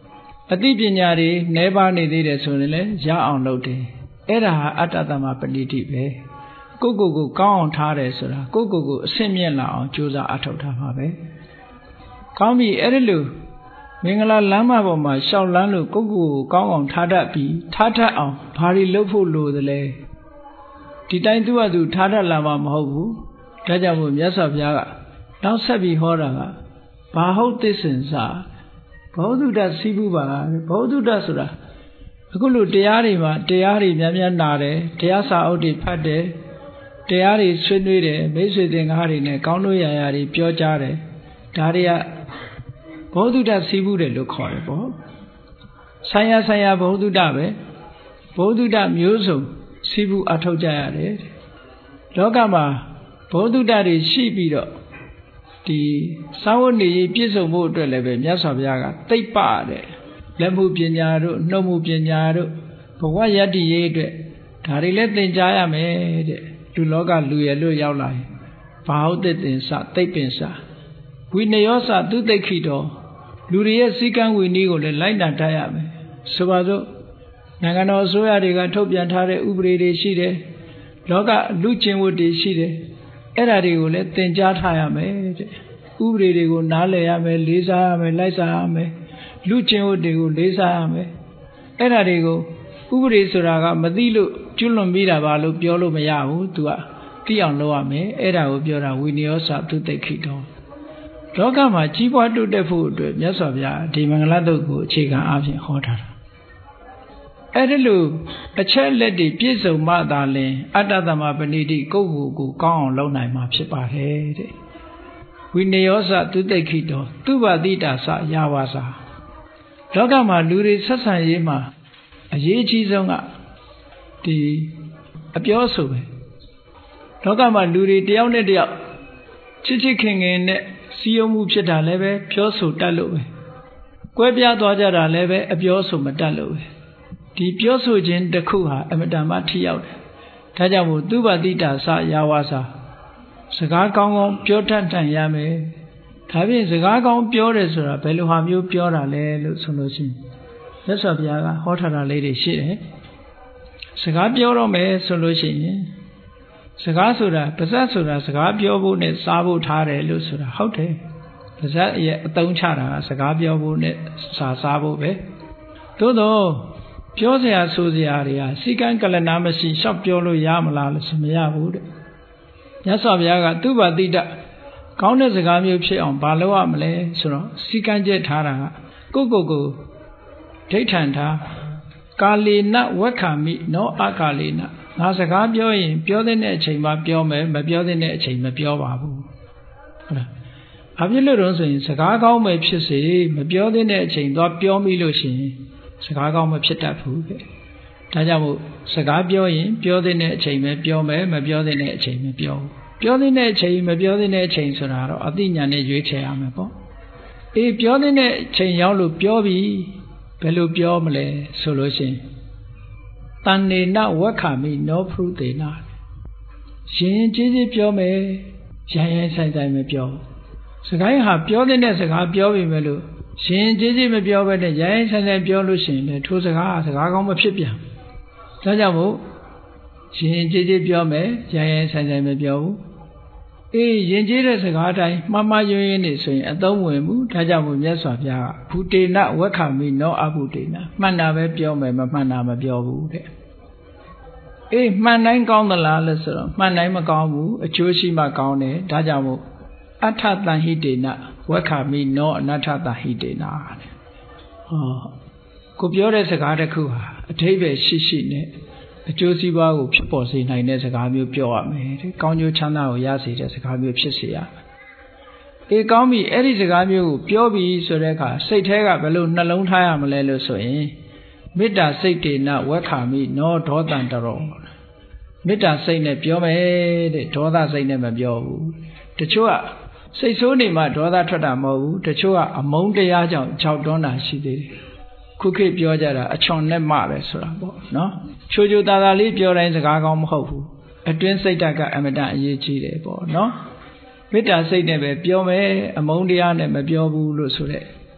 အသိပညာတွေနှဲပါနေသေးတယ်ဆိုရင်လည်းရအောင်လုပ်တယ်အဲ့ဒါဟာအတ္တသမ္မာပဏိတိပဲကိုကောင်းအောင်ထားတယ်ဆိုတာကိုအဆင့်မြင့်လာအောင်ကြိုးစားအထောက်ထားပါပဲကောင်းပြီအဲ့ဒီလိုမင်္ဂလာလမ်းမပေါ်မှာရှောက်လန်းလို့ကိုကောင်းအောင်ထားတတ်ပြီးထားတတ်အောင်ဘာတွေလုပ်ဖို့လိုသလဲဒီတိုင်းသူ့ဟာသူထားတတ်လာမှာမဟုတ်ဘူးဒါကြောင့်မို့မြတ်စွာဘုရားကနောက်ဆက်ပြီးဟောတာကဘာဟုတ်သစ္စင်စာဘောဓုတ္တစီးပူပါဘောဓုတ္တဆိုတာအခုလိုတရားတွေမှာတရားတွေများများနာတယ်တရားစာအုပ်တွေဖတ်တယ်တရားတွေဆွေးနွေးတယ်မိတ်ဆွေသင်္ကားတွေနဲ့ကောင်းလို့ရာရာတွေပြောကြတယ်ဒါတွေကဘောဓုတ္တစီးပူတယ်လို့ခေါ်တယ်ပေါ့ဆိုင်ရာဘောဓုတ္တပဲဘောဓုတ္တမျိုးစုံစီးပူအထောက်ကြရတယ်လောကမှာဘောဓုတ္တတွေရှိပြီးတော့ဒီသာဝနေရေးပြည့်စုံဖို့အတွက်လည်းပဲမြတ်စွာဘုရားကသိပ္ပတဲ့လက်မှုပညာတို့နှုတ်မှုပညာတို့ဘဝယတ္တိရေးအတွက်ဒါတွေလည်းသင်ကြားရမယ်တဲ့လူလောကလူရလို့ရောက်လာရင်ဘာဟုတ်တဲ့သင်္စသိပ္ပင်္စဝိနယောစသူသိခိတော်လူတွေရဲ့စည်းကမ်းဝိနည်းကိုလည်းလိုက်နာတတ်ရမယ်ဆိုပါစို့နိုင်ငံတော်အစိုးရတွေကထုတ်ပြန်ထားတဲ့ဥပဒေတွေရှိတယ်လောကလူကျင့်ဝတ်တွေရှိတယ်အဲ့ဒါတွေကိုလည်းသင်ကြားထားရမယ်တဲ့ဥပဒေတွေကိုနားလည်ရမယ်လေးစားရမယ်လိုက်စားရမယ်လူကျင့်ဝတ်တွေကိုလေးစားရမယ်အဲ့ဒါတွေကိုဥပဒေဆိုတာကမသိလို့ကျွလွန်ပြီးတာပါလို့ပြောလို့မရဘူး तू ကသိအောင်လုပ်ရမယ်အဲ့ဒါကိုပြောတာဝိနည်းစသူသိခိတော်လောကမှာကြီးပွားတိုးတက်ဖို့အတွက်မြတ်စွာဘုရားဒီမင်္ဂလာတုတ်ကိုအခြေခံအားဖြင့်ဟောထားတာအဲ့ဒီလိုအချက်လက်တွေပြည့်စုံမှသာလျှင်အတ္တသမ္မာပဏိတိကိုကောင်းအောင်လုပ်နိုင်မှာဖြစ်ပါတယ်တဲ့ဝိနယောစသူသိခိတော်သူဘာတိတာစယာဝါစာလောကမှာလူတွေဆက်ဆံရေးမှာအရေးအကြီးဆုံးကဒီအပြောဆိုပဲလောကမှာလူတွေတယောက်နဲ့တယောက်ချစ်ခင်နဲ့စီယုံမှုဖြစ်တာလည်းပဲပြောဆိုတတ်လို့ပဲကွဲပြားသွားကြတာလည်းပဲအပြောဆိုမတတ်လို့ပဲဒီပြောဆိုခြင်းတစ်ခုဟာအမတန်မှထိရောက်တယ်ဒါကြောင့်မို့သူဘာတိတာစယာဝါစာစကားကောင်းကောင်းပြောတတ်နိုင်ရမယ်ဒါဖြင့်စကားကောင်းပြောတယ်ဆိုတာဘယ်လိုဟာမျိုးပြောတာလဲလို့ဆိုလို့ရှိရင်မြတ်စွာဘုရားကဟောထားတာလေးတွေရှိတယ်စကားပြောတော့မယ်ဆိုလို့ရှိရင်စကားဆိုတာပါဇက်ဆိုတာစကားပြောဖို့နဲ့စားဖို့ထားတယ်လို့ဆိုတာဟုတ်တယ်ပါဇက်ရဲ့အသုံးချတာကစကားပြောဖို့နဲ့စားဖို့ပဲသို့တော့ပြောစရာဆိုစရာတွေကစီကံကလနာမရှိရှောက်ပြောလို့ရမလားလို့ဆိုမရဘူးတဲ့မြတ်စွာဘုရားကသူဘာတိတကောင်းတဲ့စကားမျိုးဖြစ်အောင်ဘာလုပ်ရမလဲဆိုတော့စီကံကျက်ထားတာကကိုဒိဋ္ဌံထားကာလေနဝက္ခမိနောအကာလေနငါစကားပြောရင်ပြောတဲ့အချိန်မှာပြောမယ်မပြောတဲ့အချိန်မပြောပါဘူးဟုတ်လားဘာဖြစ်လို့တော့ဆိုရင်စကားကောင်းပဲဖြစ်စေမပြောတဲ့အချိန်သွားပြောမိလို့ရှိရင်စကားကောင်းမဖြစ်တတ်ဘူးတဲ့ဒါကြောင့်မို့စကားပြောရင်ပြောတဲ့အချိန်ပဲပြောမယ်မပြောတဲ့အချိန်မပြောဘူးပြောတဲ့အချိန်မပြောတဲ့အချိန်ဆိုတာတော့အသိဉာဏ်နဲ့ရွေးချယ်ရမယ်ပေါ့အေးပြောတဲ့အချိန်ရောက်လို့ပြောပြီဘယ်လိုပြောမလဲဆိုလို့ရှိရင်တဏ္ဍေနဝက္ခမိနောဖရုတေနရင်ကြီးကြီးပြောမယ်ရိုင်းဆိုင်မပြောစကားဟာပြောတဲ့စကားပြောပြီမဲ့လို့ရင်ကြီးမပြောဘဲနဲ့ရိုင်းဆိုင်ပြောလို့ရှိရင်လည်းထိုစကားကောင်းမဖြစ်ပြန်ဒါကြောင့်မို့ရင်ကြီးပြောမယ်ရိုင်းဆိုင်မပြောဘူးအေးရင်ကြီးတဲ့စကားတိုင်းမှားယွင်းနေဆိုရင်အသုံးဝင်ဘူးဒါကြောင့်မို့မြတ်စွာဘုရားကဘူတေနဝက္ခမိနောအဘူတေနမှန်တာပဲပြောမယ်မမှန်တာမပြောဘူးတဲ့အေးမှန်တိုင်းကောင်းသလားလို့ဆိုတော့မှန်တိုင်းမကောင်းဘူးအကျိုးရှိမှကောင်းတယ်ဒါကြောင့်မို့အထတန်ဟိတေနဝက္ခမိနောအနထတန်ဟိတေနတဲ့ဟောကိုပြောတဲ့စကားတစ်ခုဟာအထိပ္ပယ်ရှိနဲ့အကျိုးစီးပွားကိုဖြစ်ပေါ်စေနိုင်တဲ့စကားမျိုးပြောရမယ်တဲ့ကောင်းကျိုးချမ်းသာကိုရစေတဲ့စကားမျိုးဖြစ်စေရအေးကောင်းပြီအဲ့ဒီစကားမျိုးကိုပြောပြီဆိုတဲ့အခါစိတ်ထဲကဘယ်လိုနှလုံးထားရမလဲလို့ဆိုရင်မေတ္တာစိတ်တေနဝက္ခမိနောဒေါသံတရောမေတ္တာစိတ်နဲ့ပြောမယ်တဲ့ဒေါသစိတ်နဲ့မပြောဘူးတချို့ကစိတ်ဆိုးနေမှဒေါသထွက်တာမဟုတ်ဘူးတချို့ကအမုန်းတရားကြောင့်ကြောက်တွန်းတာရှိသေးတယ်ခုခေတ်ပြောကြတာအချွန်နဲ့မှပဲဆိုတာပေါ့နော်ချိုသားသားလေးပြောတိုင်းစကားကောင်းမဟုတ်ဘူးအတွင်းစိတ်ဓာတ်ကအမတန်အရေးကြီးတယ်ပေါ့နော်မေတ္တာစိတ်နဲ့ပဲပြောမယ်အမုန်းတရားနဲ့မပြောဘူးလို့ဆိုတဲ့ဟ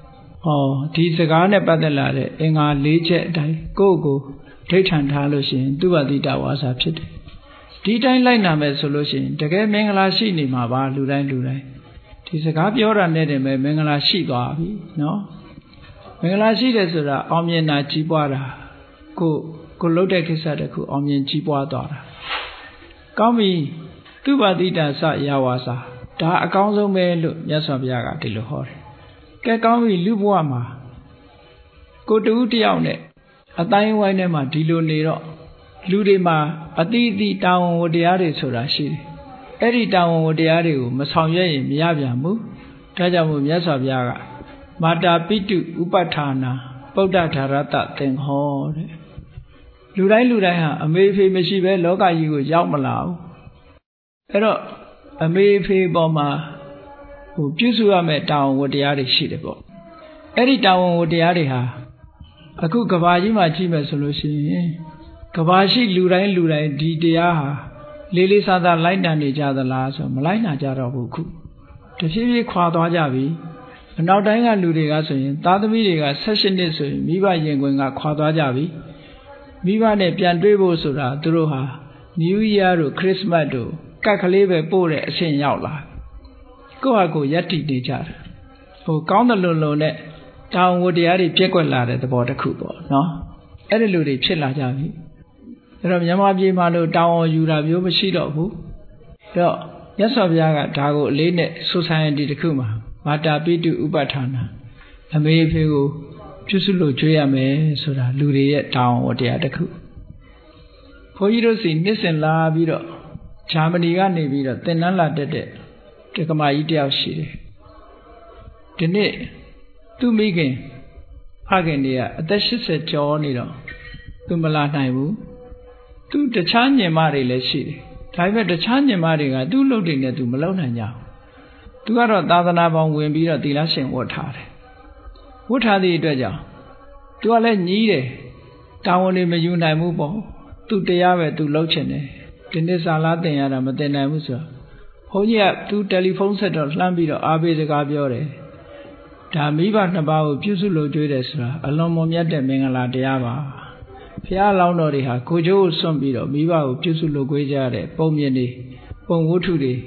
ဒီစကားနဲ့ပတ်သက်လာတဲ့အင်္ဂါ၄ချက်အတိုင်းကိုယ့်ကိုဒိဋ္ဌံထားလို့ရှိရင်သူဝတိတဝါစာဖြစ်တယ်ဒီတိုင်းလိုက်နာမယ်ဆိုလို့ရှိရင်တကယ်မင်္ဂလာရှိနေမှာပါလူတိုင်းဒီစကားပြောတာနဲ့တည်းပဲမင်္ဂလာရှိသွားပြီနော်မင်္ဂလာရှိတယ်ဆိုတာအောင်မြင်တာကြီးပွားတာကိုလှုပ်တဲ့ကိစ္စတခုအောင်မြင်ကြီးပွားသွားတာကောင်းပြီသူဝတိတစယဝါစာဒါအကောင်းဆုံးပဲလို့မြတ်စွာဘုရားကဒီလိုဟောတယ်ကဲကောင်းပြီလူဘဝမှာကိုတူတယောက်နဲ့အတိုင်းဝိုင်းထဲမှာဒီလိုနေတော့လူတွေမှာအတိအတိတာဝန်ဝတ္တရားတွေဆိုတာရှိတယ်အဲ့ဒီတာဝန်ဝတ္တရားတွေကိုမဆောင်ရွက်ရင်မရပြန်ဘူးဒါကြောင့်မို့မြတ်စွာဘုရားကမာတာပိတုဥပဋ္ဌာနာပုဒ္ဒဓာရတသင်္ဟောတဲ့လူတိုင်းဟာအမေဖေမရှိဘဲလောကကြီးကိုရောက်မလာဘူးအဲ့တော့အမေဖေပေါ်မှာပြုစုရမယ့်တာဝန်ဝတ္တရားတွေရှိတယ်ပေါ့အဲ့ဒီတာဝန်ဝတ္တရားတွေဟာအခုကဘာကြီးမှာကြည့်မယ်ဆိုလို့ရှိရင်ကဘာရှိလူတိုင်းဒီတရားဟာလေးလေးစားစားလိုက်နာနေကြသလားဆိုမလိုက်နာကြတော့ဘူးခုတဖြည်းဖြည်းခွာသွားကြပြီအနောက်တိုင်းကလူတွေကဆိုရင်သားသမီးတွေက18နှစ်ဆိုရင်မိဘရင်ခွင်ကခွာသွားကြပြီမိဘနဲ့ပြန်တွေ့ဖို့ဆိုတာသူတို့ဟာ New Year တို့ Christmas တို့ကတ်ကလေးပဲပို့တဲ့အဆင့်ရောက်လာကိုယ့်ဟာကိုယ်ယက်တိနေကြတယ်ကောင်းတယ်လို့နဲ့တာဝန်ဝတ္တရားတွေပြက်ကွက်လာတဲ့သဘောတစ်ခုပေါ့နော်အဲ့ဒီလိုတွေဖြစ်လာကြပြီအဲ့တော့မြန်မာပြည်မှာလို့တာဝန်ယူတာမျိုးမရှိတော့ဘူးအဲ့တော့မြတ်စွာဘုရားကဒါကိုအလေးနဲ့ society တစ်ခုမှာမာတာပိတုဥပဋ္ဌာနာအမေဖေကိုပြုစုလို့ကြွေးရမယ်ဆိုတာလူတွေရဲ့တာဝန်ဝတ္တရားတစ်ခုဘုန်းကြီးတို့စီနှစ်စဉ်လာပြီးတော့ဂျာမနီကနေပြီးတော့သင်တန်းလာတက်တဲ့တက္ကမကြီးတယောက်ရှိတယ်ဒီနေ့သူ့မိခင်ဖခင်တွေကအသက်80ကျော်နေတော့သူမလာနိုင်ဘူးသူတခြားညင်မတွေလည်းရှိတယ်ဒါပေမဲ့တခြားညင်မတွေကသူ့လုပ်တွေနဲ့သူမလုပ်နိုင်ကြဘူးသူကတော့သာသနာပေါင်းဝင်ပြီးတော့သီလရှင်ဝတ်ထားတယ်ဝတ်ထားသည့်အတွက်ကြောင့်သူကလည်းညီးတယ်တာဝန်တွေမယူနိုင်ဘူးပေါ့သူတရားပဲသူလုပ်ချင်တယ်ဒီနေ့စာလားတင်ရတာမတင်နိုင်ဘူးဆိုတော့ဘုန်းကြီးကသူတယ်လီဖုန်းဆက်တော့လှမ်းပြီးတော့အားပေးစကားပြောတယ်ဒါမိဘနှစ်ပါးကိုပြုစုလို့ကြွေးတယ်ဆိုတာအလွန်မွန်မြတ်တဲ့မင်္ဂလာတရားပါဘုရားလောင်းတော်တွေဟာကိုကျိုးကိုစွန့်ပြီးတော့မိဘကိုပြုစုလို့ကြွေးကြတဲ့ပုံမြင်တွေပုံဝတ္ထုတွေ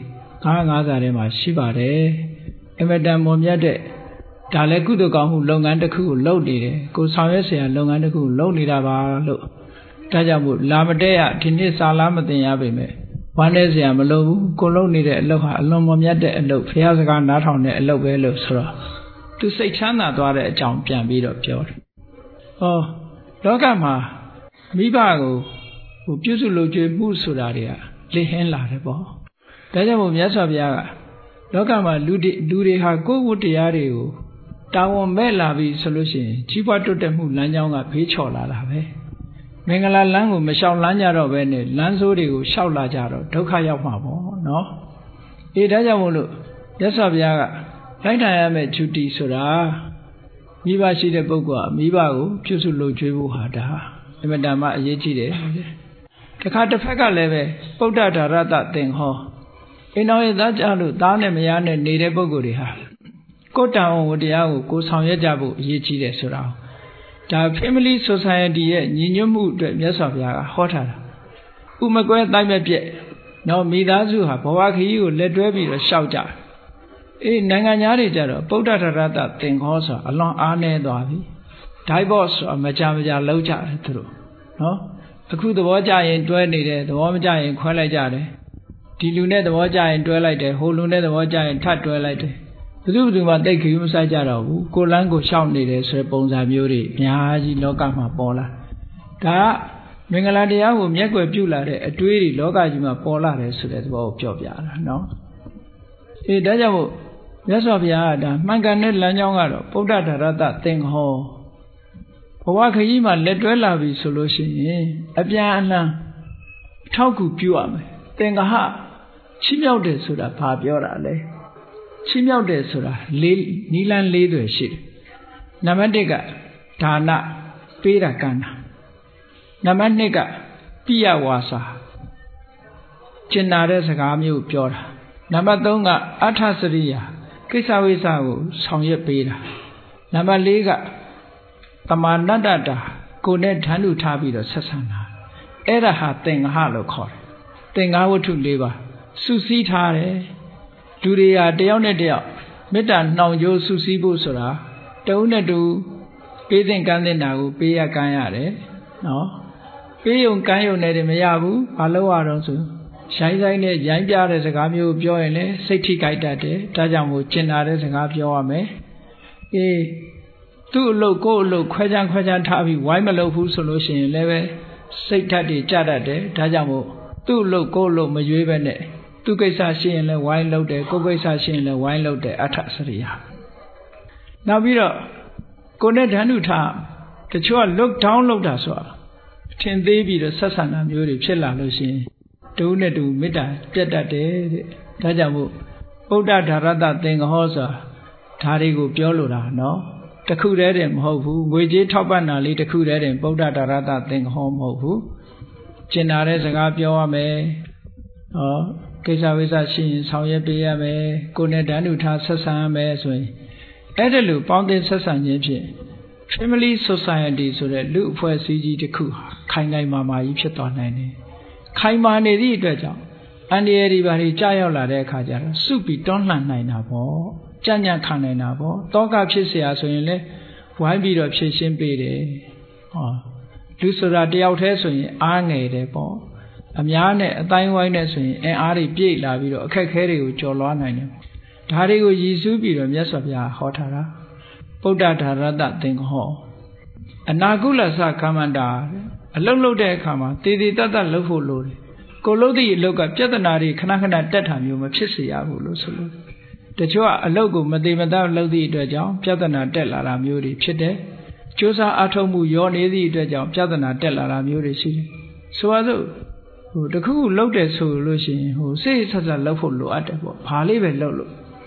9စာထဲမှာရှိပါတယ်အမတန်မွန်မြတ်တဲ့ဒါလည်းကုသိုလ်ကောင်းမှုလုပ်ငန်းတစ်ခုကိုလုပ်နေတယ်ကိုဆောင်ရွက်เสียလုပ်ငန်းတစ်ခုကိုလုပ်နေတာပါလို့ဒါကြောင့်မို့လာမတဲ့ရဒီနေ့စာလားမတင်ရပေမဲ့ဝမ်းနေเสียမလုပ်ဘူးကိုလုပ်နေတဲ့အလုပ်ဟာအလွန်မွန်မြတ်တဲ့အလုပ်ဘုရားစကားနားထောင်တဲ့အလုပ်ပဲလို့ဆိုတော့သူစိတ်ချမ်းသာသွားတဲ့အကြောင်းပြန်ပြီးတော့ပြောတယ်လောကမှာမိဘကိုပြုစုလုပ်ကြွေးမှုဆိုတာတွေကလစ်ဟင်းလာတယ်ပေါ့ဒါကြောင့်မို့မြတ်စွာဘုရားကလောကမှာလူတွေဟာကိုယ့်ဝတ္တရားတွေကိုတာဝန်မဲ့လာပြီဆိုလို့ရှိရင်ကြီးပွားတိုးတက်မှုလမ်းကြောင်းကဖေးချော်လာတာပဲမင်္ဂလာလမ်းကိုမလျှောက်လမ်းကြတော့ပဲနဲ့လမ်းဆိုးတွေကိုလျှောက်လာကြတော့ဒုက္ခရောက်မှာပေါ့နော်ဒါကြောင့်မို့လို့မြတ်စွာဘုရားကလိုက်နိုင်ရမယ့်ဂျူတီဆိုတာမိဘရှိတဲ့ပုဂ္ဂိုလ်ကမိဘကိုပြုစုလုပ်ကြွေးဖို့ဟာဒါအမတန်မှအရေးကြီးတယ်တခါတစ်ဖက်ကလည်းပဲပုဒ္ဒဓာရတသင်္ဟောအိမ်တော်ရဲ့သားကြလို့သားနဲ့မယားနဲ့နေတဲ့ပုဂ္ဂိုလ်တွေဟာကိုယ်တန်ဝတရားကိုဆောင်ရွက်ကြဖို့အရေးကြီးတယ်ဆိုတာဒါ Family Society ရဲ့ညီညွတ်မှုအတွက်မြတ်စွာဘုရားကဟောထားတာဥမကွဲတိုင်းမဲ့ပြက်နော်မိသားစုဟာဘဝခရီးကိုလက်တွဲပြီးတော့ရှောက်ကြနိုင်ငံသားတွေကြတော့ပုဒ္ဒဓာရတသင်္ဟောဆိုအလွန်အားနည်းသွားပြီ divorce ဆိုမကြလောက်ကြတယ်သူတို့နော်အခုသဘောကျရင်တွဲနေတယ်သဘောမကျရင်ခွဲလိုက်ကြတယ်ဒီလူနဲ့သဘောကျရင်တွဲလိုက်တယ်ဟိုလူနဲ့သဘောကျရင်ထပ်တွဲလိုက်တယ်ဘယ်သူမှတိတ်ခရီးမဆိုင်ကြတော့ဘူးကိုလန်းကိုရှောက်နေတယ်ဆိုတဲ့ပုံစံမျိုးတွေအများကြီးလောကမှာပေါ်လာဒါကမင်္ဂလာတရားကိုမျက်ကွယ်ပြုလာတဲ့အတွေးတွေလောကကြီးမှာပေါ်လာတယ်ဆိုတဲ့သဘောကိုပြောပြတာနော်ဒါကြောင့်မို့မြတ်စွာဘုရားကဒါမှန်ကန်တဲ့လမ်းကြောင်းကတော့ပုဒ္ဒဓာရတသင်္ဟောဘဝခရီးမှာလက်တွဲလာပြီဆိုလို့ရှိရင်အပြန်အလှန်ထောက်ကူပြုရမယ်သင်္ဃဟချီးမြှောက်တယ်ဆိုတာဘာပြောတာလဲချီးမြှောက်တယ်ဆိုတာနီလန်း၄တွေရှိတယ်နံပါတ်1ကဒါနပေးတာကမ်းတာနံပါတ်2ကပိယဝါစာကျင်နာတဲ့စကားမျိုးပြောတာနံပါတ်3ကအဋ္ဌစရိယာကိစ္စဝိစ္စကိုဆောင်ရွက်ပေးတာ Number 4 Tamanadata Kone Tanu Tabido Sasana Eraha Thing Halo Kor Thing I would to live Susi Tare Duria Deone Dea Meta now yo Susi Busura Don't do Paying Gandina Pia Kayare no Payung Kayo Nedimayabu Aloa Ronsu Shaizane Yambia as a Gamu Joine Seti Kaitate Tajamu Chinare as a Gapiome Two low Kwajan Tabi Waimalo solution level Setati Chadate Tajamu Two low Majuvene Two Kasashi and the wine loaded Kogasashi and the wine loaded Atasaria Now we are Konet Hanuta the Chua look down load as well 10 baby the Sasana Muri Chilla Lucy Don't do Mida Jetta de Tajamu Oda Tarada thing Hosa Tarigo Piolura no The Kuredem Hofu, Wiji Topanali, the Kuredem, Boda Darata thing home Hofu, Chinares and Gapiome, or Kesavisa Shin, Sauya Piame, Kunedanuta Sasame, Sway. Edelu, Pounded Sasan Yaji. Family society so that look for a CG de Ku, Kainai Mama Ichatonani. Kaimani Ridaja, and the everybody Jayola de Kaja, Supi Donlan Nainabo. Janya Kanabo, Doga Chisia so in le, why be the Chishin Bede? Lusura de Outeswing, Arne de Bo, Amiane, a time winess, and Ari P. Lavido, Kakeri with Jolana. Tari with Yisubi, Yasabia, Hotara, Boda Rada thing ho. A Nagula sa Kamanda, a low de Kama, Tidi Tata Lofu Lodi. Golodi look at Jatanari, Kanakana Detam, you Machisia, Lusulu. The Joa a logo Madimada Lodi Dajam, Jatana Della Muri Chide, Josa Atomu Yoni Dajam, Jatana Della Muri City. So although the cool loaded solution who says such a lawful low at Pali Lolo.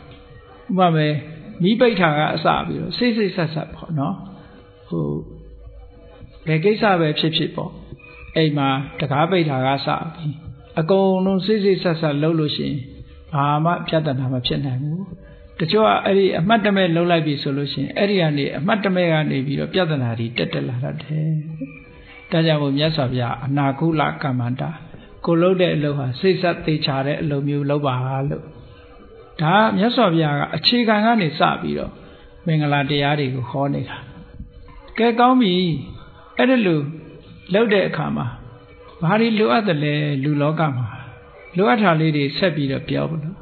Mame, me beta Sabio, says it's a sap, no? Who the Gesa Chipo, Ema, the Gabeta Sabi. A go no says it's a lolution. Ama Piatanama Chenamu. The Joa a Matame Lolabi solution, Ariane, a Matame Navy of Piatanari, Tetelade. Tajamu Yasavia, Nakula Kamanda, Kolode Loha, Sisa te Chare, Lomu Lobahalo. Ta Yasavia, a Chigangani Sabio, Mengala Diari, Honega. Kekami, Edelu, Lode Kama, Bari Luadale, Lulogama. Luata lady Sebi the Piablo.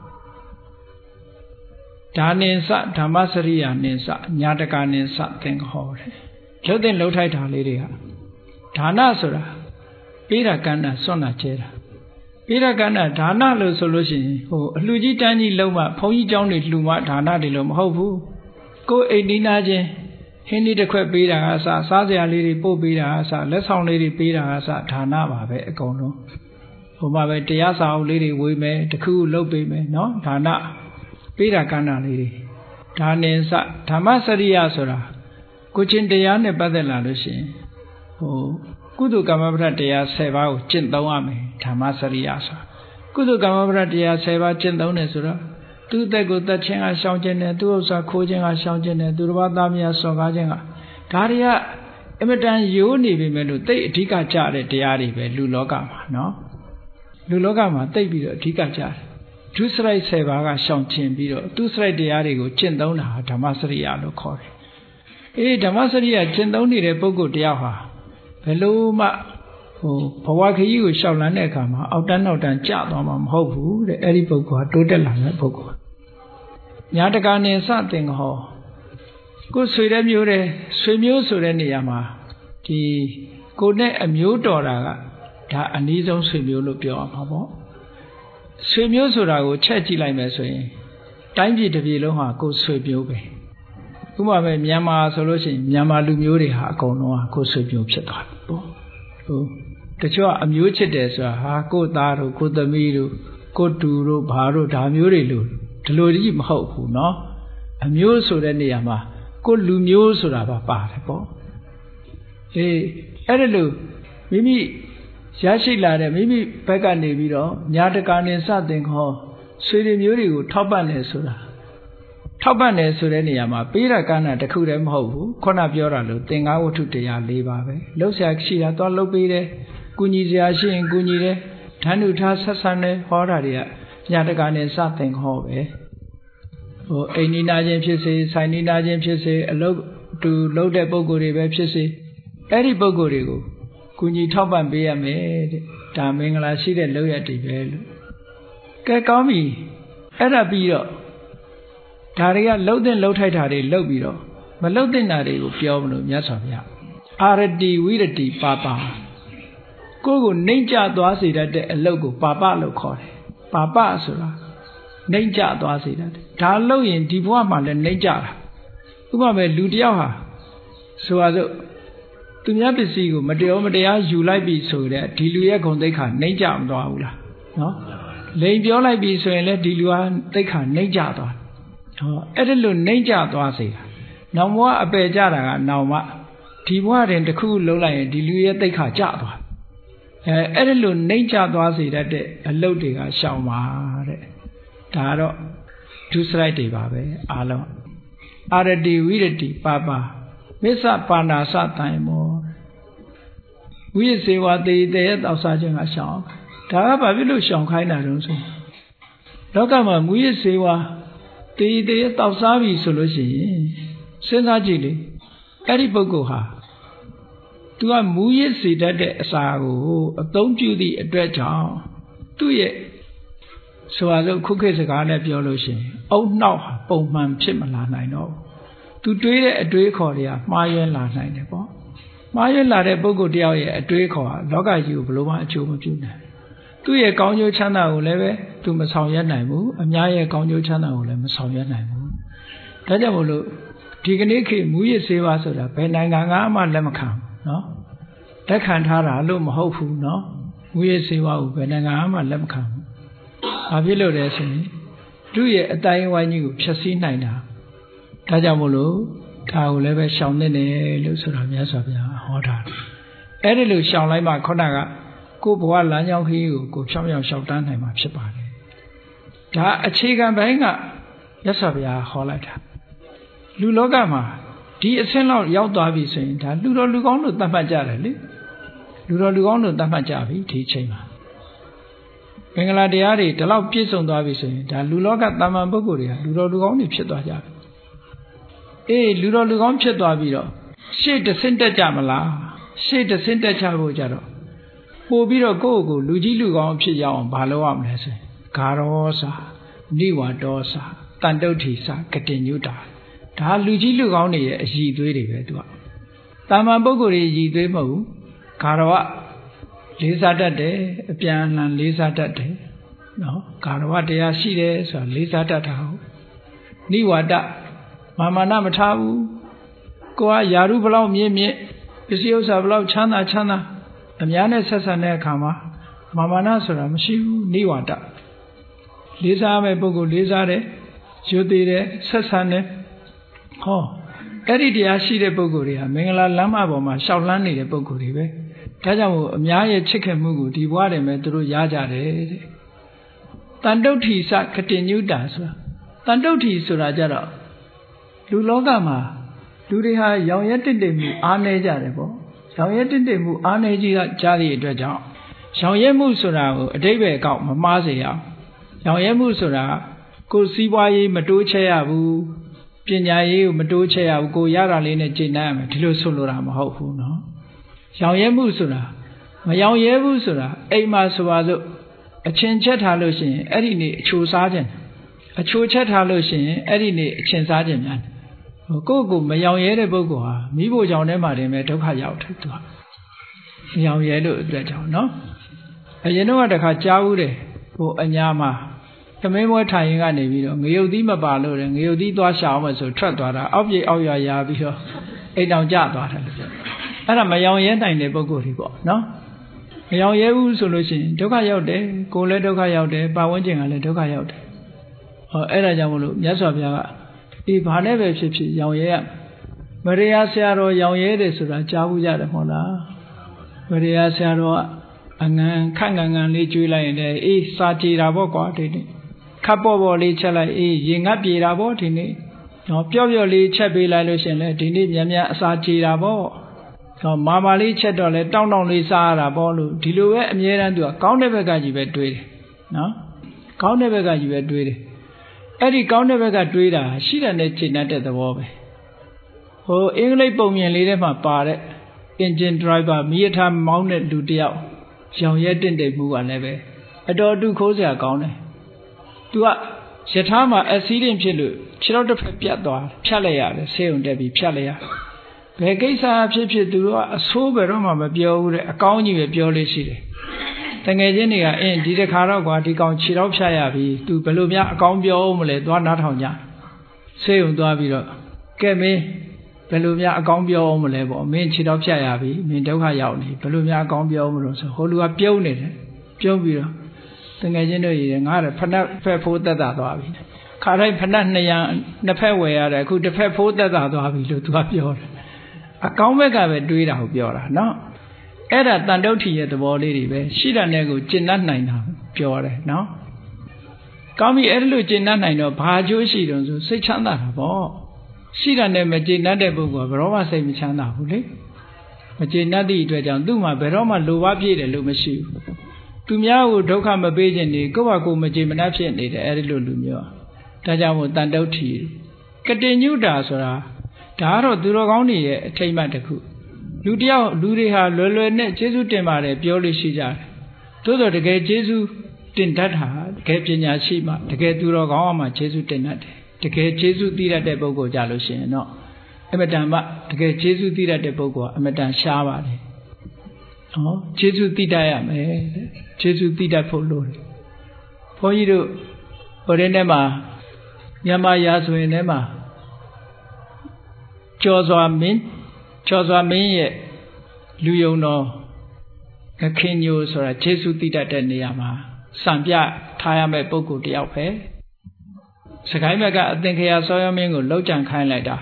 Daninsa, Damasaria Ninsa, Nyataka Ninsa, thing horde. Joden Lotita lady. Danasura, Pira Gana, Sona Chera. Pira Gana, Dana Lo solution, who Luigi Tani Loma, Poi Johnny Luma, Dana de Lom Hovu. Go a Dinaje, Hindi the Quep Pira Asa, Sazia lady, Po Pira Asa, less how lady Pira Asa, Tana Babe, Gono. Umabe Tiasa lady women, the cool low baby, no, Tana, Pira Gana lady. Taninsa, Tamasaria Sura, Kuchin Diane Badela Lucy. Oh, Kudu Gamabra Dia Seva, Chindoame, Tamasariasa. Kudu Gamabra Dia Seva, Chindonesura. Do the good that Chenga Shangene, do also Kojanga Shangene, Durvadamia Sogajanga. Taria, Emetan Yuni Vimenu, Tika Chare, Diari, Lulogama, no? Lulogama, they be Tika Char. Two slides Seva Shangchin Biro, two slides Diarigo, Chindona, Tamasaria Locor. Tamasaria, Chindoni, Repogo Diaha. Peluma, Pawaki, Shalanekama, out and chat on Hopu, the Eripoco, Total Poco. Yatagan something ho. Good Sweden, Swimu Sureniyama, the Gune a Mudora, that an easy Swimu look your papa. Swimu Surago, Chachi like Messi. Time to be Loha, go Swimu. Kuma Myanmar solution, Myanmar Lumuri Hakonoa, go Swimu Chata. The Chua amuted ha go daru, go the miru, go to Baru, Damurilu, to Lodi Hope, no? A mule Sureniyama, go Lumio Suraba Parabo. Edelu, Mimi Yashi Lada, Mimi Pega Nevido, Yatakan something ho, Sweden Muri, Topanesura. ထောက်ပံ့တယ်ဆိုတဲ့နေရာမှာပေးတာကဏ္ဍတစ်ခုတည်းမဟုတ်ဘူးခုနပြောတာလို့သင်္ကားဝတ္ထုတရား၄ပါးပဲလှုပ်ရှားရှိတာသွားလှုပ်ပေးတယ်ကုညီစရာရှိရင်ကုညီတယ်ဓာတ်နုထားဆက်ဆံတယ်ဟောတာတွေကညတကနဲ့စသင်ဟောပဲအိမ်နီးနာချင်းဖြစ်စေဆိုင်နီးနာချင်းဖြစ်စေအလုပ်တူလုပ်တဲ့ပုံကိုယ်တွေပဲဖြစ်စေအဲ့ဒီပုံကိုယ်တွေကိုကုညီထောက်ပံ့ပေးရမယ်တဲ့ဒါမင်္ဂလာရှိတဲ့လုပ်ရတည်ပဲလို့ကဲကောင်းပြီအဲ့ဒါပြီးတော့ဒါတွေကလှုပ်တဲ့လှုပ်ထိုက်တာတွေလှုပ်ပြီးတော့မလှုပ်တဲ့နာတွေကိုပြောမလို့မြတ်စွာဘုရားအာရတိဝိရတိပါပကိုယ်ကိုနှိမ့်ကျသွားစေတတ်တဲ့အလုပ်ကိုပါပလို့ခေါ်တယ်ပါပဆိုတာနှိမ့်ကျသွားစေတတ်တယ်ဒါလှုပ်ရင်ဒီဘဝမှာလည်းနှိမ့်ကျတာဥပမာလူတယောက်ဟာဆိုပါစို့သူများပစ္စည်းကိုမတရားယူလိုက်ပြီဆိုတဲ့ဒီလူရဲ့ဂုဏ်သိက္ခာနှိမ့်ကျမသွားဘူးလားနော်လိန်ပြောလိုက်ပြီဆိုရင်လည်းဒီလူဟာသိက္ခာနှိမ့်ကျသွားအဲ့ဒါလို့နှိမ့်ကျသွားစေတာနောင်ဘဝအပယ်ကြတာကနောင်မှဒီဘဝတင်တစ်ခုလုံးလိုက်ရင်ဒီလူရဲ့သိက္ခာကျသွားအဲ့ဒါလို့နှိမ့်ကျသွားစေတတ်တဲ့အလုပ်တွေကရှောင်ပါတဲ့ဒါကတော့ဒုစရိုက်တွေပါပဲအားလုံးအာရတိဝိရတိပါပမစ္ဆပါဏာစတန်မောဝိရစေဝတေတေတောက်စားခြင်းကရှောင်ဒါကဘာဖြစ်လို့ရှောင်ခိုင်းတာတုံးဆိုလောကမှာမူရစေဝတေတေတောက်စားပြီဆိုလို့ရှိရင်စဉ်းစားကြည့်လေအဲ့ဒီပုဂ္ဂိုလ်ဟာသူကမူရစေတတ်တဲ့အစာကိုအသုံးပြုသည့်အတွက်ကြောင့်သူ့ရဲ့ဆိုပါစို့ခုခေတ်စကားနဲ့ပြောလို့ရှိရင်အုံနှောက်ဟာပုံမှန်ဖြစ်မလာနိုင်တော့ဘူးသူတွေးတဲ့အတွေးခေါ်တွေကမှားယွင်းလာနိုင်တယ်ပေါ့မှားယွင်းလာတဲ့ပုဂ္ဂိုလ်တယောက်ရဲ့အတွေးခေါ်ဟာလောကကြီးကိုဘယ်လိုမှအကျိုးမပြုနိုင်သူ့ရဲ့ကောင်းကျိုးချမ်းသာကိုလည်းပဲသူမဆောင်ရွက်နိုင်ဘူးအများရဲ့ကောင်းကျိုးချမ်းသာကိုလည်းမဆောင်ရွက်နိုင်ဘူးဒါကြောင့်မို့လို့ဒီကနေ့ခေတ်မူရစ်ဆေးဝါးဆိုတာဘယ်နိုင်ငံကမှလက်မခံဘူးနော်လက်ခံထားတာလို့မဟုတ်ဘူးနော်မူရစ်ဆေးဝါးကိုဘယ်နိုင်ငံမှလက်မခံဘူးဘာဖြစ်လို့လဲဆိုရင်သူ့ရဲ့အတိုင်းဝိုင်းကြီးကိုဖျက်ဆီးနိုင်တာဒါကြောင့်မို့လို့ဒါကိုလည်းပဲရှောင်နေတယ်လို့ဆိုတာမြတ်စွာဘုရားဟောတာအဲ့ဒီလိုရှောင်လိုက်မှခုနကကိုယ်ဘဝလမ်းကြောင်းခရီးကိုဖြောင်းဖြောင်းရှောက်တန်းနိုင်မှာဖြစ်ပါတယ်ဒါအခြေခံပိုင်းကမြတ်စွာဘုရားဟောလိုက်တာလူလောကမှာဒီအဆင့်လောက်ရောက်သွားပြီဆိုရင်ဒါလူတော်လူကောင်းလို့သတ်မှတ်ကြတယ်လေလူတော်လူကောင်းလို့သတ်မှတ်ကြပြီဒီအချိန်မှာမင်္ဂလာတရားတွေဒီလောက်ပြည့်စုံသွားပြီဆိုရင်ဒါလူလောကတာမန်ပုဂ္ဂိုလ်တွေကလူတော်လူကောင်းတွေဖြစ်သွားကြပြီအေးလူတော်လူကောင်းဖြစ်သွားပြီးတော့ရှေ့တစ်ဆင့်တက်ကြမလားရှေ့တစ်ဆင့်တက်ချဖို့ကြတော့ပို့ပြီးတော့ကိုယ့်ကိုယ်လူကြီးလူကောင်းဖြစ်ရအောင်ဘာလုပ်ရမလဲဆိုရင်ဂါရောစာနိဝါဒောစာတန်တုဋ္ဌိစာကတိညုတာဒါလူကြီးလူကောင်းတွေရဲ့အည်သွေးတွေပဲသူကတာမန်ပုဂ္ဂိုလ်တွေအည်သွေးမဟုတ်ဘူးဂါရောလေးစားတတ်တယ်အပြန်အလှန်လေးစားတတ်တယ်နော်ဂါရဝတရားရှိတယ်ဆိုတာလေးစားတတ်တာဟုတ်နိဝါဒမာနမထားဘူးကိုကယာရုဘလောက်မြင့်မြင့်ပစ္စည်းဥစ္စာဘလောက်ချမ်းသာအများနဲ့ဆက်ဆံတဲ့အခါမှာမာနဆိုတာမရှိဘူးနိဝါဒလေးစားမဲ့ပုဂ္ဂိုလ်လေးစားတယ်ယူသေးတယ်ဆက်ဆံတယ်ဟောအဲ့ဒီတရားရှိတဲ့ပုဂ္ဂိုလ်တွေဟာမင်္ဂလာလမ်းမပေါ်မှာရှောက်လန်းနေတဲ့ပုဂ္ဂိုလ်တွေပဲဒါကြောင့်မို့အများရဲ့ချစ်ခင်မှုကိုဒီဘဝတည်းမှာသူတို့ရကြတယ်တဲ့တန်တုဋ္ဌိစကတိညုတာဆိုတာတန်တုဋ္ဌိဆိုတာကြတော့လူလောကမှာလူတွေဟာရောင်ရဲတင့်တယ်မှုအားနည်းကြတယ်ပေါ့ရောင်ရဲတင့်တယ်မှုအားနည်းကြီးကြသည့်အတွက်ကြောင့်ရောင်ရဲမှုဆိုတာကိုအတိပ္ပယ်ကောက်မမှားစေရအောင်ရောင်ရဲမှုဆိုတာကိုယ်စီးပွားရေးမတိုးချဲ့ရဘူးပညာရေးကိုမတိုးချဲ့ရဘူးကိုရတာလေးနဲ့ကျင့်တတ်ရမယ်ဒီလိုဆိုလိုတာမဟုတ်ဘူးနော်ရောင်ရဲမှုဆိုတာမရောင်ရဲဘူးဆိုတာအိမ်မှာဆိုပါစို့အချင်းချက်ထားလို့ရှိရင်အဲ့ဒီနေ့အချိုစားခြင်းအချိုချက်ထားလို့ရှိရင်အဲ့ဒီနေ့အချင်းစားခြင်းများကိုယ့်ကိုမရောင်ရဲတဲ့ပုဂ္ဂိုလ်ဟာမိဖို့ကြောင့်ထဲမှာတင်ပဲဒုက္ခရောက်တယ်သူကမရောင်ရဲလို့အတွက်ကြောင့်နော်အရင်တော့တခါကြားဦးတယ်ဟိုအညာမှာသမင်းမွဲထိုင်ရင်ကနေပြီးတော့ငရုတ်သီးမပါလို့တယ်ငရုတ်သီးသွားရှာအောင်မယ်ဆိုထွက်သွားတာအောက်ပြေအောက်ရပြီးတော့အိမ်တောင်ကျသွားတယ်လို့ပြောအဲ့ဒါမရောင်ရဲနိုင်တဲ့ပုဂ္ဂိုလ်တွေပေါ့နော်မရောင်ရဲဘူးဆိုလို့ရှိရင်ဒုက္ခရောက်တယ်ကိုယ်လည်းဒုက္ခရောက်တယ်ပတ်ဝန်းကျင်ကလည်းဒုက္ခရောက်တယ်ဟောအဲ့ဒါကြောင့်မလို့မြတ်စွာဘုရားကဒီဘာနဲ့ပဲဖြစ်ဖြစ်ရောင်ရဲရမရိယာဆရာတော်ရောင်ရဲတယ်ဆိုတာကြားဘူးရတယ်မဟုတ်လားမရိယာဆရာတော်ကအငန်ခန့်ငန်လေးကျွေးလိုက်ရင်လည်းအေးစာကြည်တာပေါ့ကွာဒီနေ့ခပ်ပေါ်ပေါ်လေးချက်လိုက်အေးရင်ငတ်ပြေတာပေါ့ဒီနေ့ပြော့လေးချက်ပေးလိုက်လို့ရှင်လေဒီနေ့မြန်မြန်အစာကြေတာပေါ့မာလေးချက်တော့လေတောင်းလေးစားရတာပေါ့လို့ဒီလိုပဲအမြဲတမ်းသူကကောင်းတဲ့ဘက်ကကြီးပဲတွေးတယ်နော်ကောင်းတဲ့ဘက်ကကြီးပဲတွေးတယ်အဲ့ဒီကောင်းတဲ့ဘက်ကတွေးတာရှိတဲ့နဲ့ရှင်းတဲ့သဘောပဲအင်္ဂလိပ်ပုံမြင်လေးထဲမှာပါတဲ့ engine driver မီးရထားမောင်းတဲ့လူတယောက်ရောင်ရဲတင့်တယ်မှုကလည်းပဲအတော်တူခိုးစရာကောင်းတယ်သူကရထားမှာ accident ဖြစ်လို့ခြေထောက်တစ်ဖက်ပြတ်သွားဖြတ်လိုက်ရတယ်ဆေးရုံတက်ပြီးဖြတ်လိုက်ရဘယ်ကိစ္စဖြစ်သူတို့ကအဆိုးဘယ်တော့မှမပြောဘူးတဲ့အကောင်းကြီးပဲပြောလို့ရှိတယ်တငယ်ချင်းတွေကအင်းဒီတစ်ခါတော့ကွာဒီကောင်ခြေထောက်ဖြတ်ရပြီသူဘယ်လိုများအကောင်းပြောဦးမလဲသွားနားထောင်ကြဆေးရုံသွားပြီးတော့ကဲမင်းဘယ်လိုများအကောင်းပြောဦးမလဲပေါ့မင်းခြေထောက်ဖြတ်ရပြီမင်းဒုက္ခရောက်နေဘယ်လိုများအကောင်းပြောဦးမလို့ဆိုဟိုလူကပြုံးနေတယ်ပြုံးပြီးတော့တငယ်ချင်းတို့ရည်ငါဖက်ဖက်ဖိုးတက်တာသွားပြီခါတိုင်းဖက်နှစ်ဖက်ဝယ်ရတယ်အခုတစ်ဖက်ဖိုးတက်တာသွားပြီလို့သူကပြောတယ်အကောင်းဘက်ကပဲတွေးတာကိုပြောတာနော်အဲ့ဒါတန်တုဋ္ဌိရဲ့သဘောလေးတွေပဲရှိတဲ့နဲ့ကိုကျင့်တတ်နိုင်တာပြောတယ်နော်ကောင်းပြီအဲ့လိုကျင့်တတ်နိုင်တော့ဘာအကျိုးရှိတုံးဆိုစိတ်ချမ်းသာတာပေါ့ရှိတဲ့နဲ့မကျင့်တတ်တဲ့ပုဂ္ဂိုလ်ကဘယ်တော့မှစိတ်မချမ်းသာဘူးလေမကျင့်တတ်သည့်အတွက်ကြောင့်သူ့မှာဘယ်တော့မှလိုဘပြည့်တယ်လို့မရှိဘူးသူများကိုဒုက္ခမပေးခြင်းနေကိုယ့်ဘာကိုမကျေမနပ်ဖြစ်နေတယ်အဲ့ဒီလိုလူမျိုးဒါကြောင့်မို့တန်တုဋ္ဌိကတိညုတာဆိုတာဒါကတော့သူတော်ကောင်းတွေရဲ့အထိမ့်မှတ်တစ်ခုလူတွေဟာလွယ်လွယ်နဲ့ကျေးဇူးတင်ပါတယ်ပြောလို့ရှိကြတယ်သို့တော်တကယ်ကျေးဇူးတင်တတ်တာတကယ်ပညာရှိမှတကယ်သူတော်ကောင်းမှကျေးဇူးတင်တတ်တယ်တကယ်ကျေးဇူးသိတတ်တဲ့ပုဂ္ဂိုလ်ကြလို့ရှိရင်တော့အမတန်မှတကယ်ကျေးဇူးသိတတ်တဲ့ပုဂ္ဂိုလ်ကအမတန်ရှားပါတယ်ကျေးဇူးသိတတ်ရမယ်ကျေးဇူးသိတတ်ဖို့လိုတယ်ဘုန်းကြီးတို့ဟိုတဲ့မှာမြန်မာရာဆိုရင်ထဲမှာကျော်စွာမင်းရဲ့လူယုံတော်ခင်ညိုဆိုတာကျေးဇူးသိတတ်တဲ့နေရာမှာစံပြထားရမယ့်ပုဂ္ဂိုလ်တယောက်ပဲစကိုင်းဘက်ကအသင်္ခရာစောရမင်းကိုလောက်ကြံခိုင်းလိုက်တာ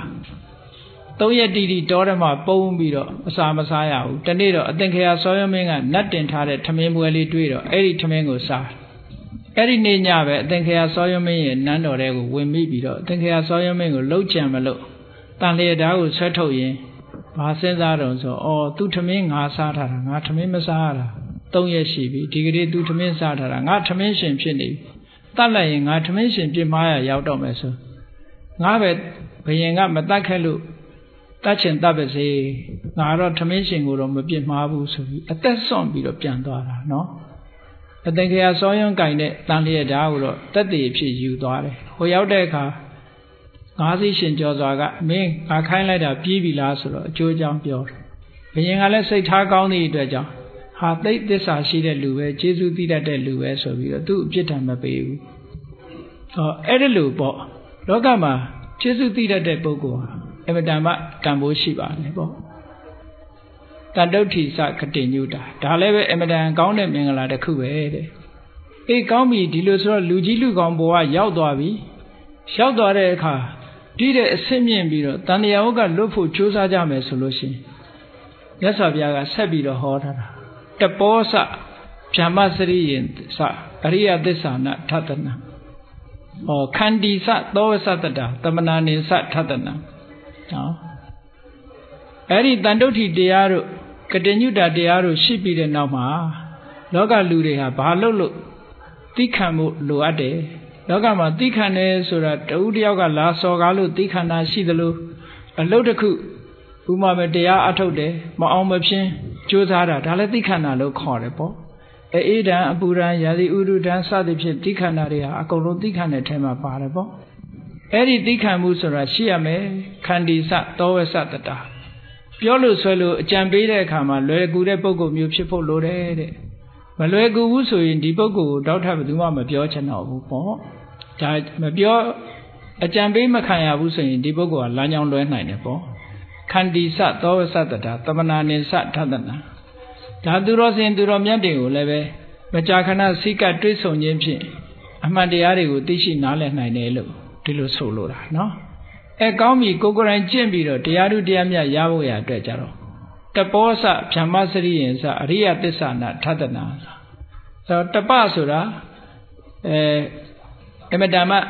3 ရက်တိတိတောထဲမှာပုံပြီးတော့အစာမစားရဘူးတနေ့တော့အသင်္ခရာစောရမင်းကနတ်တင်ထားတဲ့ထမင်းပွဲလေးတွေးတော့အဲ့ဒီထမင်းကိုစားအဲ့ဒီနေ့ညပဲအသင်္ခရာစောရမင်းရဲ့နန်းတော်ထဲကိုဝင်မိပြီးတော့အသင်္ခရာစောရမင်းကိုလောက်ကြံမလို့တန်လျက်ဓာတ်ကိုဆွဲထုတ်ရင်ဘာစဉ်းစားတော့ဆိုသူထမင်းငါစားထားတာငါထမင်းမစားရတာ3 ရက်ရှိပြီဒီကနေ့သူထမင်းစားထားတာငါထမင်းရှင်ဖြစ်နေပြီတတ်လိုက်ရင်ငါထမင်းရှင်ပြစ်မှားရရောက်တော့မယ်ဆိုငါပဲဘယင်ကမတတ်ခဲ့လို့တတ်ချင်တတ်ပါစေငါတော့ထမင်းရှင်ကိုတော့မပြစ်မှားဘူးဆိုပြီးအသက်ဆွန့်ပြီးတော့ပြန်သွားတာနော်အသင်္ခရာစောယွန်းကင်တဲ့တန်လျက်ဓာတ်ကိုတော့တက်တည်ဖြစ်ယူသွားတယ်ဟိုရောက်တဲ့အခါငါးစီးရှင်ကျော်စွာကမင်းငါခိုင်းလိုက်တာပြီးပြီလားဆိုတော့အကျိုးအကြောင်းပြောတယ်ဘယင်ကလည်းစိတ်ထားကောင်းသည့်အတွက်ကြောင့်ဟာသိသစ္စာရှိတဲ့လူပဲကျေးဇူးသိတတ်တဲ့လူပဲဆိုပြီးတော့သူ့အပြစ်ဒဏ်မပေးဘူးအဲ့ဒီလိုပေါ့လောကမှာကျေးဇူးသိတတ်တဲ့ပုဂ္ဂိုလ်ဟာအမတန်မှတန်ဖိုးရှိပါတယ်ပေါ့တန်တုဋ္ဌိစကတိညုတာဒါလည်းပဲအမတန်ကောင်းတဲ့မင်္ဂလာတစ်ခုပဲတဲ့အေးကောင်းပြီဒီလိုဆိုတော့လူကြီးလူကောင်းဘဝရောက်သွားပြီရောက်သွားတဲ့အခါဒီတဲ့အဆင့်မြင့်ပြီးတော့တန်တရားဝကလွတ်ဖို့ကြိုးစားကြမယ်ဆိုလို့ရှိရင်မြတ်စွာဘုရားကဆက်ပြီးတော့ဟောထားတာတပောစဗျမစရိယင်စအရိယသစ္စာနာထတနာခန္တီစသောဝသတ္တတမနာနိစထတနာနော်အဲ့ဒီတန်တုဋ္ဌိတရားတို့ကတိညုတာတရားတို့ရှိပြီးတဲ့နောက်မှာလောကလူတွေဟာဘာလို့သိခံမှုလိုအပ်တယ်လောကမှာသိခံတယ်ဆိုတာတဦးတယောက်ကလာစော်ကားလို့သိခံတာရှိသလိုအလုပ်တစ်ခုဥမာပဲတရားအထုတ်တယ်မအောင်မဖြင်းကြိုးစားတာဒါလည်းသိခံတာလို့ခေါ်တယ်ပေါ့အေးဒံအပူဒံရာသီဥတုဒံစသဖြင့်သိခံတာတွေဟာအကုန်လုံးသိခံတဲ့ထဲမှာပါတယ်ပေါ့အဲ့ဒီသိခံမှုဆိုတာရှိရမယ်ခန္တီစသောဝသတ္တပြောလို့ဆွဲလို့အကြံပေးတဲ့အခါမှာလွယ်ကူတဲ့ပုဂ္ဂိုလ်မျိုးဖြစ်ဖို့လိုတယ်တဲ့မလွယ်ကူဘူးဆိုရင်ဒီပုဂ္ဂိုလ်ကိုတောက်ထပ်ဘယ်သူမှမပြောချင်တော့ဘူးပေါ့ဒါမပြောအကြံပေးမခံရဘူးဆိုရင်ဒီပုဂ္ဂိုလ်ကလမ်းကြောင်းလွဲနိုင်တယ်ပေါ့ခန္တီစသောဝသတ္တသမနာနိစထတနာဒါသူတော်စင်သူတော်မြတ်တွေကိုလည်းပဲမကြာခဏစိကတွေးဆုံခြင်းဖြင့်အမှန်တရားတွေကိုသိရှိနားလည်နိုင်တယ်လို့ဒီလိုဆိုလိုတာနော်ကောင်းပြီကိုယ်တိုင်ကျင့်ပြီးတော့တရားဓုတရားမြတ်ရဖို့ရအတွက်ကြတော့တပောစဗျမစရိယင်စအရိယသစ္စာနာထတနာဆိုတပဆိုတာအမတမ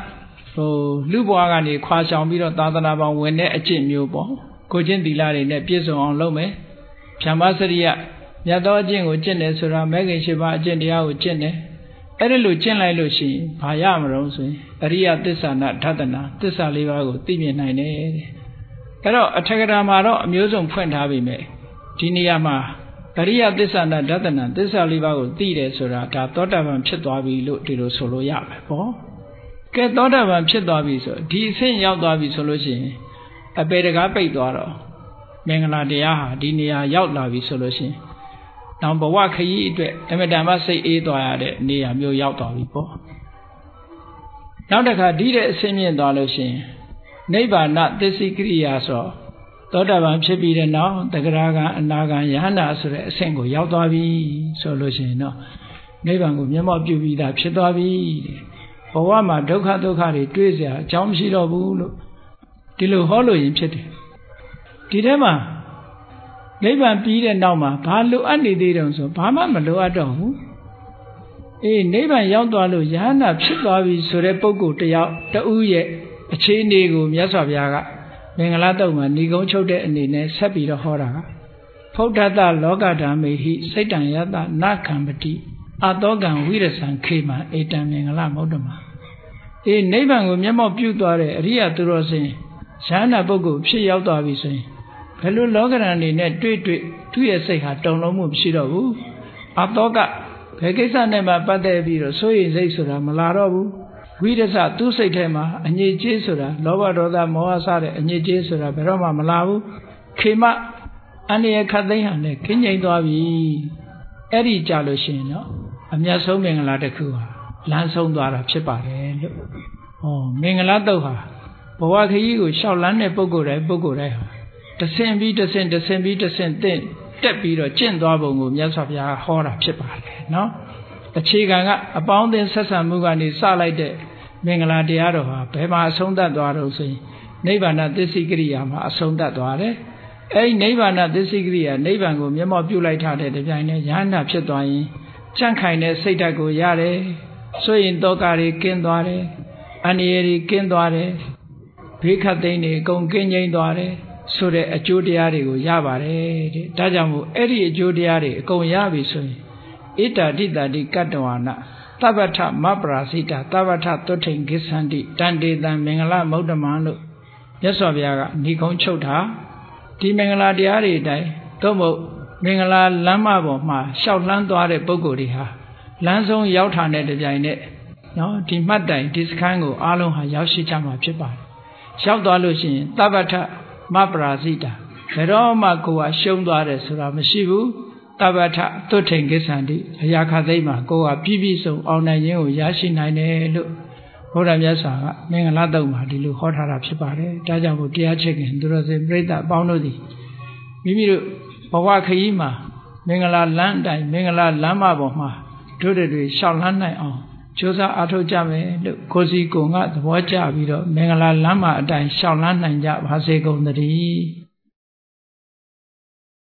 လူဘွားကနေခွာဆောင်ပြီးတော့သာသနာပေါင်းဝင်တဲ့အကျင့်မျိုးပေါ့ကိုချင်းသီလတွေနဲ့ပြည့်စုံအောင်လုပ်မယ်ဖြမ္မစရိယမြတ်သောအကျင့်ကိုကျင့်တယ်ဆိုတာမဲခင်ရှိပါအကျင့်တရားကိုကျင့်တယ်အဲ့ဒါလို့ကျင့်လိုက်လို့ရှိရင်ဘာရမလို့ဆိုရင်အရိယသစ္စာနာဓတ္တနာသစ္စာလေးပါးကိုသိမြင်နိုင်တယ်တဲ့အဲ့တော့အထက်ကရာမှာတော့အမျိုးစုံဖွင့်ထားပြီမဲ့ဒီနေရာမှာအရိယသစ္စာနာဓတ္တနာသစ္စာလေးပါးကိုသိတယ်ဆိုတာဒါသောတာပန်ဖြစ်သွားပြီလို့ဒီလိုဆိုလို့ရမယ်ပေါ့ကဲသောတာပန်ဖြစ်သွားပြီဆိုဒီအဆင့်ရောက်သွားပြီဆိုလို့ရှိရင်အပေတကားပိတ်သွားတော့မင်္ဂလာတရားဟာဒီနေရာရောက်လာပြီဆိုလို့ရှိရင်နောက်ဘဝခရီးအတွက်အမတန်မှစိတ်အေးသွားရတဲ့နေရာမျိုးရောက်သွားပြီပေါ့နောက်တစ်ခါဒီတဲ့အဆင့်မြင့်သွားလို့ရှိရင်နိဗ္ဗာန်သစ္စိကရိယာဆိုသောတာပန်ဖြစ်ပြီးတဲ့နောက်တဂရဂံအနာဂံယဟန္တာဆိုတဲ့အဆင့်ကိုရောက်သွားပြီဆိုလို့ရှိရင်တော့နိဗ္ဗာန်ကိုမျက်မှောက်ပြုပြီးသားဖြစ်သွားပြီဘဝမှာဒုက္ခတွေတွေ့เสียအကြောင်းမရှိတော့ဘူးလို့ဒီလိုဟောလို့ရင်ဖြစ်တယ်ဒီထဲမှာနိဗ္ဗာန်ပြီးတဲ့နောက်မှာဘာလိုအပ်နေသေးတုံးဆိုဘာမှမလိုအပ်တော့ဘူးနိဗ္ဗာန်ရောက်သွားလို့ယဟန္တာဖြစ်သွားပြီဆိုတဲ့ပုဂ္ဂိုလ်တယောက်တဦးရဲ့အခြေအနေကိုမြတ်စွာဘုရားကမင်္ဂလာတုံမှာဏိဂုံးချုပ်တဲ့အနေနဲ့ဆက်ပြီးတော့ဟောတာကဖုဒ္ဓတလောကဓမ္မေဟိစိတ်တံယတနာခံပတိအတောကံဝိရဇံခေမံဧတံမင်္ဂလမௌတ္တမနိဗ္ဗာန်ကိုမျက်မှောက်ပြုသွားတဲ့အရိယသူတော်စင်ယဟန္တာပုဂ္ဂိုလ်ဖြစ်ရောက်သွားပြီဆိုရင်ဘယ်လိုလောကဓာတ်အနေနဲ့တွေ့သူ့ရဲ့စိတ်ဟာတုံလုံးမှုမရှိတော့ဘူးအတောကဘယ်ကိစ္စနဲ့မှပတ်သက်ပြီးတော့စိုးရိမ်စိတ်ဆိုတာမလာတော့ဘူးဝိရဇသူ့စိတ်ထဲမှာအငြိကြေးဆိုတာလောဘဒေါသမောဟစတဲ့အငြိကြေးဆိုတာဘယ်တော့မှမလာဘူးခေမအန္တရာယ်ခတ်သိမ်းဟာနဲ့ခင်းငိမ့်သွားပြီအဲ့ဒီကြလို့ရှိရင်တော့အမြတ်ဆုံးမင်္ဂလာတစ်ခုဟာလမ်းဆုံးသွားတာဖြစ်ပါတယ်လို့မင်္ဂလာတုတ်ဟာဘဝခရီးကိုရှောက်လန်းတဲ့ပုဂ္ဂိုလ်တိုင်းဟာတဆင့်ပြီးတဆင့်တက်ပြီးတော့ကျင့်သွားပုံကိုမြတ်စွာဘုရားဟောတာဖြစ်ပါတယ်နော်အခြေခံကအပေါင်းအသင်းဆက်ဆံမှုကနေစလိုက်တဲ့မင်္ဂလာတရားတော်ဟာဘယ်မှာအဆုံးသတ်သွားတော့ဆိုရင်နိဗ္ဗာန်သစ္စိကရိယာမှာအဆုံးသတ်သွားတယ်အဲဒီနိဗ္ဗာန်သစ္စိကရိယာနိဗ္ဗာန်ကိုမျက်မှောက်ပြုလိုက်ထားတဲ့တပြိုင်တည်းယဟန္တာဖြစ်သွားရင်ကြန့်ခိုင်တဲ့စိတ်ဓာတ်ကိုရတယ်ဆိုရင်တောကတွေကင်းသွားတယ်အန္တရာယ်တွေကင်းသွားတယ်ဘေးခတ်သိမ်းတွေအကုန်ကင်းငြိမ်းသွားတယ်ဆိုတဲ့အကျိုးတရားတွေကိုရပါတယ်တဲ့ဒါကြောင့်မို့အဲ့ဒီအကျိုးတရားတွေအကုန်ရပြီဆိုရင်ဣတာတိတာတိကတ္တဝါနသဗ္ဗထမပရာစိတာသဗ္ဗထသုထိန်ဂစ္ဆန္တိတန်တေတံမင်္ဂလမௌတ္တမံလို့မြတ်စွာဘုရားကဏိကုံးချုပ်တာဒီမင်္ဂလာတရားတွေအတိုင်းသို့မဟုတ်မင်္ဂလာလမ်းမပေါ်မှာရှောက်လှမ်းသွားတဲ့ပုဂ္ဂိုလ်တွေဟာလမ်းဆုံးရောက်ထာတဲ့ကြိုင်နဲ့နော်ဒီမှတ်တိုင်ဒီစခန်းကိုအားလုံးဟာရောက်ရှိကြမှာဖြစ်ပါတယ်ရောက်သွားလို့ရှိရင်သဗ္ဗထမပရာစိတာဘယ်တော့မှကိုယ်ကရှုံးသွားတယ်ဆိုတာမရှိဘူးသဗ္ဗထသုထိန်ကိစ္ဆန္တိအရာခသိမ်းမှာကိုယ်ကပြည့်စုံအောင်နိုင်ခြင်းကိုရရှိနိုင်တယ်လို့ဘုရားမြတ်စွာကမင်္ဂလာတုံမှာဒီလိုဟောထားတာဖြစ်ပါတယ်ဒါကြောင့်မို့တရားချစ်ခင်သူတော်စင်ပြိဿအပေါင်းတို့သည်မိမိတို့ဘဝခရီးမှာမင်္ဂလာလမ်းအတိုင်းမင်္ဂလာလမ်းမပေါ်မှာတို့တွေရှောက်လန်းနိုင်အောင်ကြိုးစားအားထုတ်ကြမယ်လို့ကိုစီကိုငါသဘောကျပြီးတော့မင်္ဂလာလမ်းမအတိုင်းရှောက်လန်းနိုင်ကြပါစေကုန်သတည်း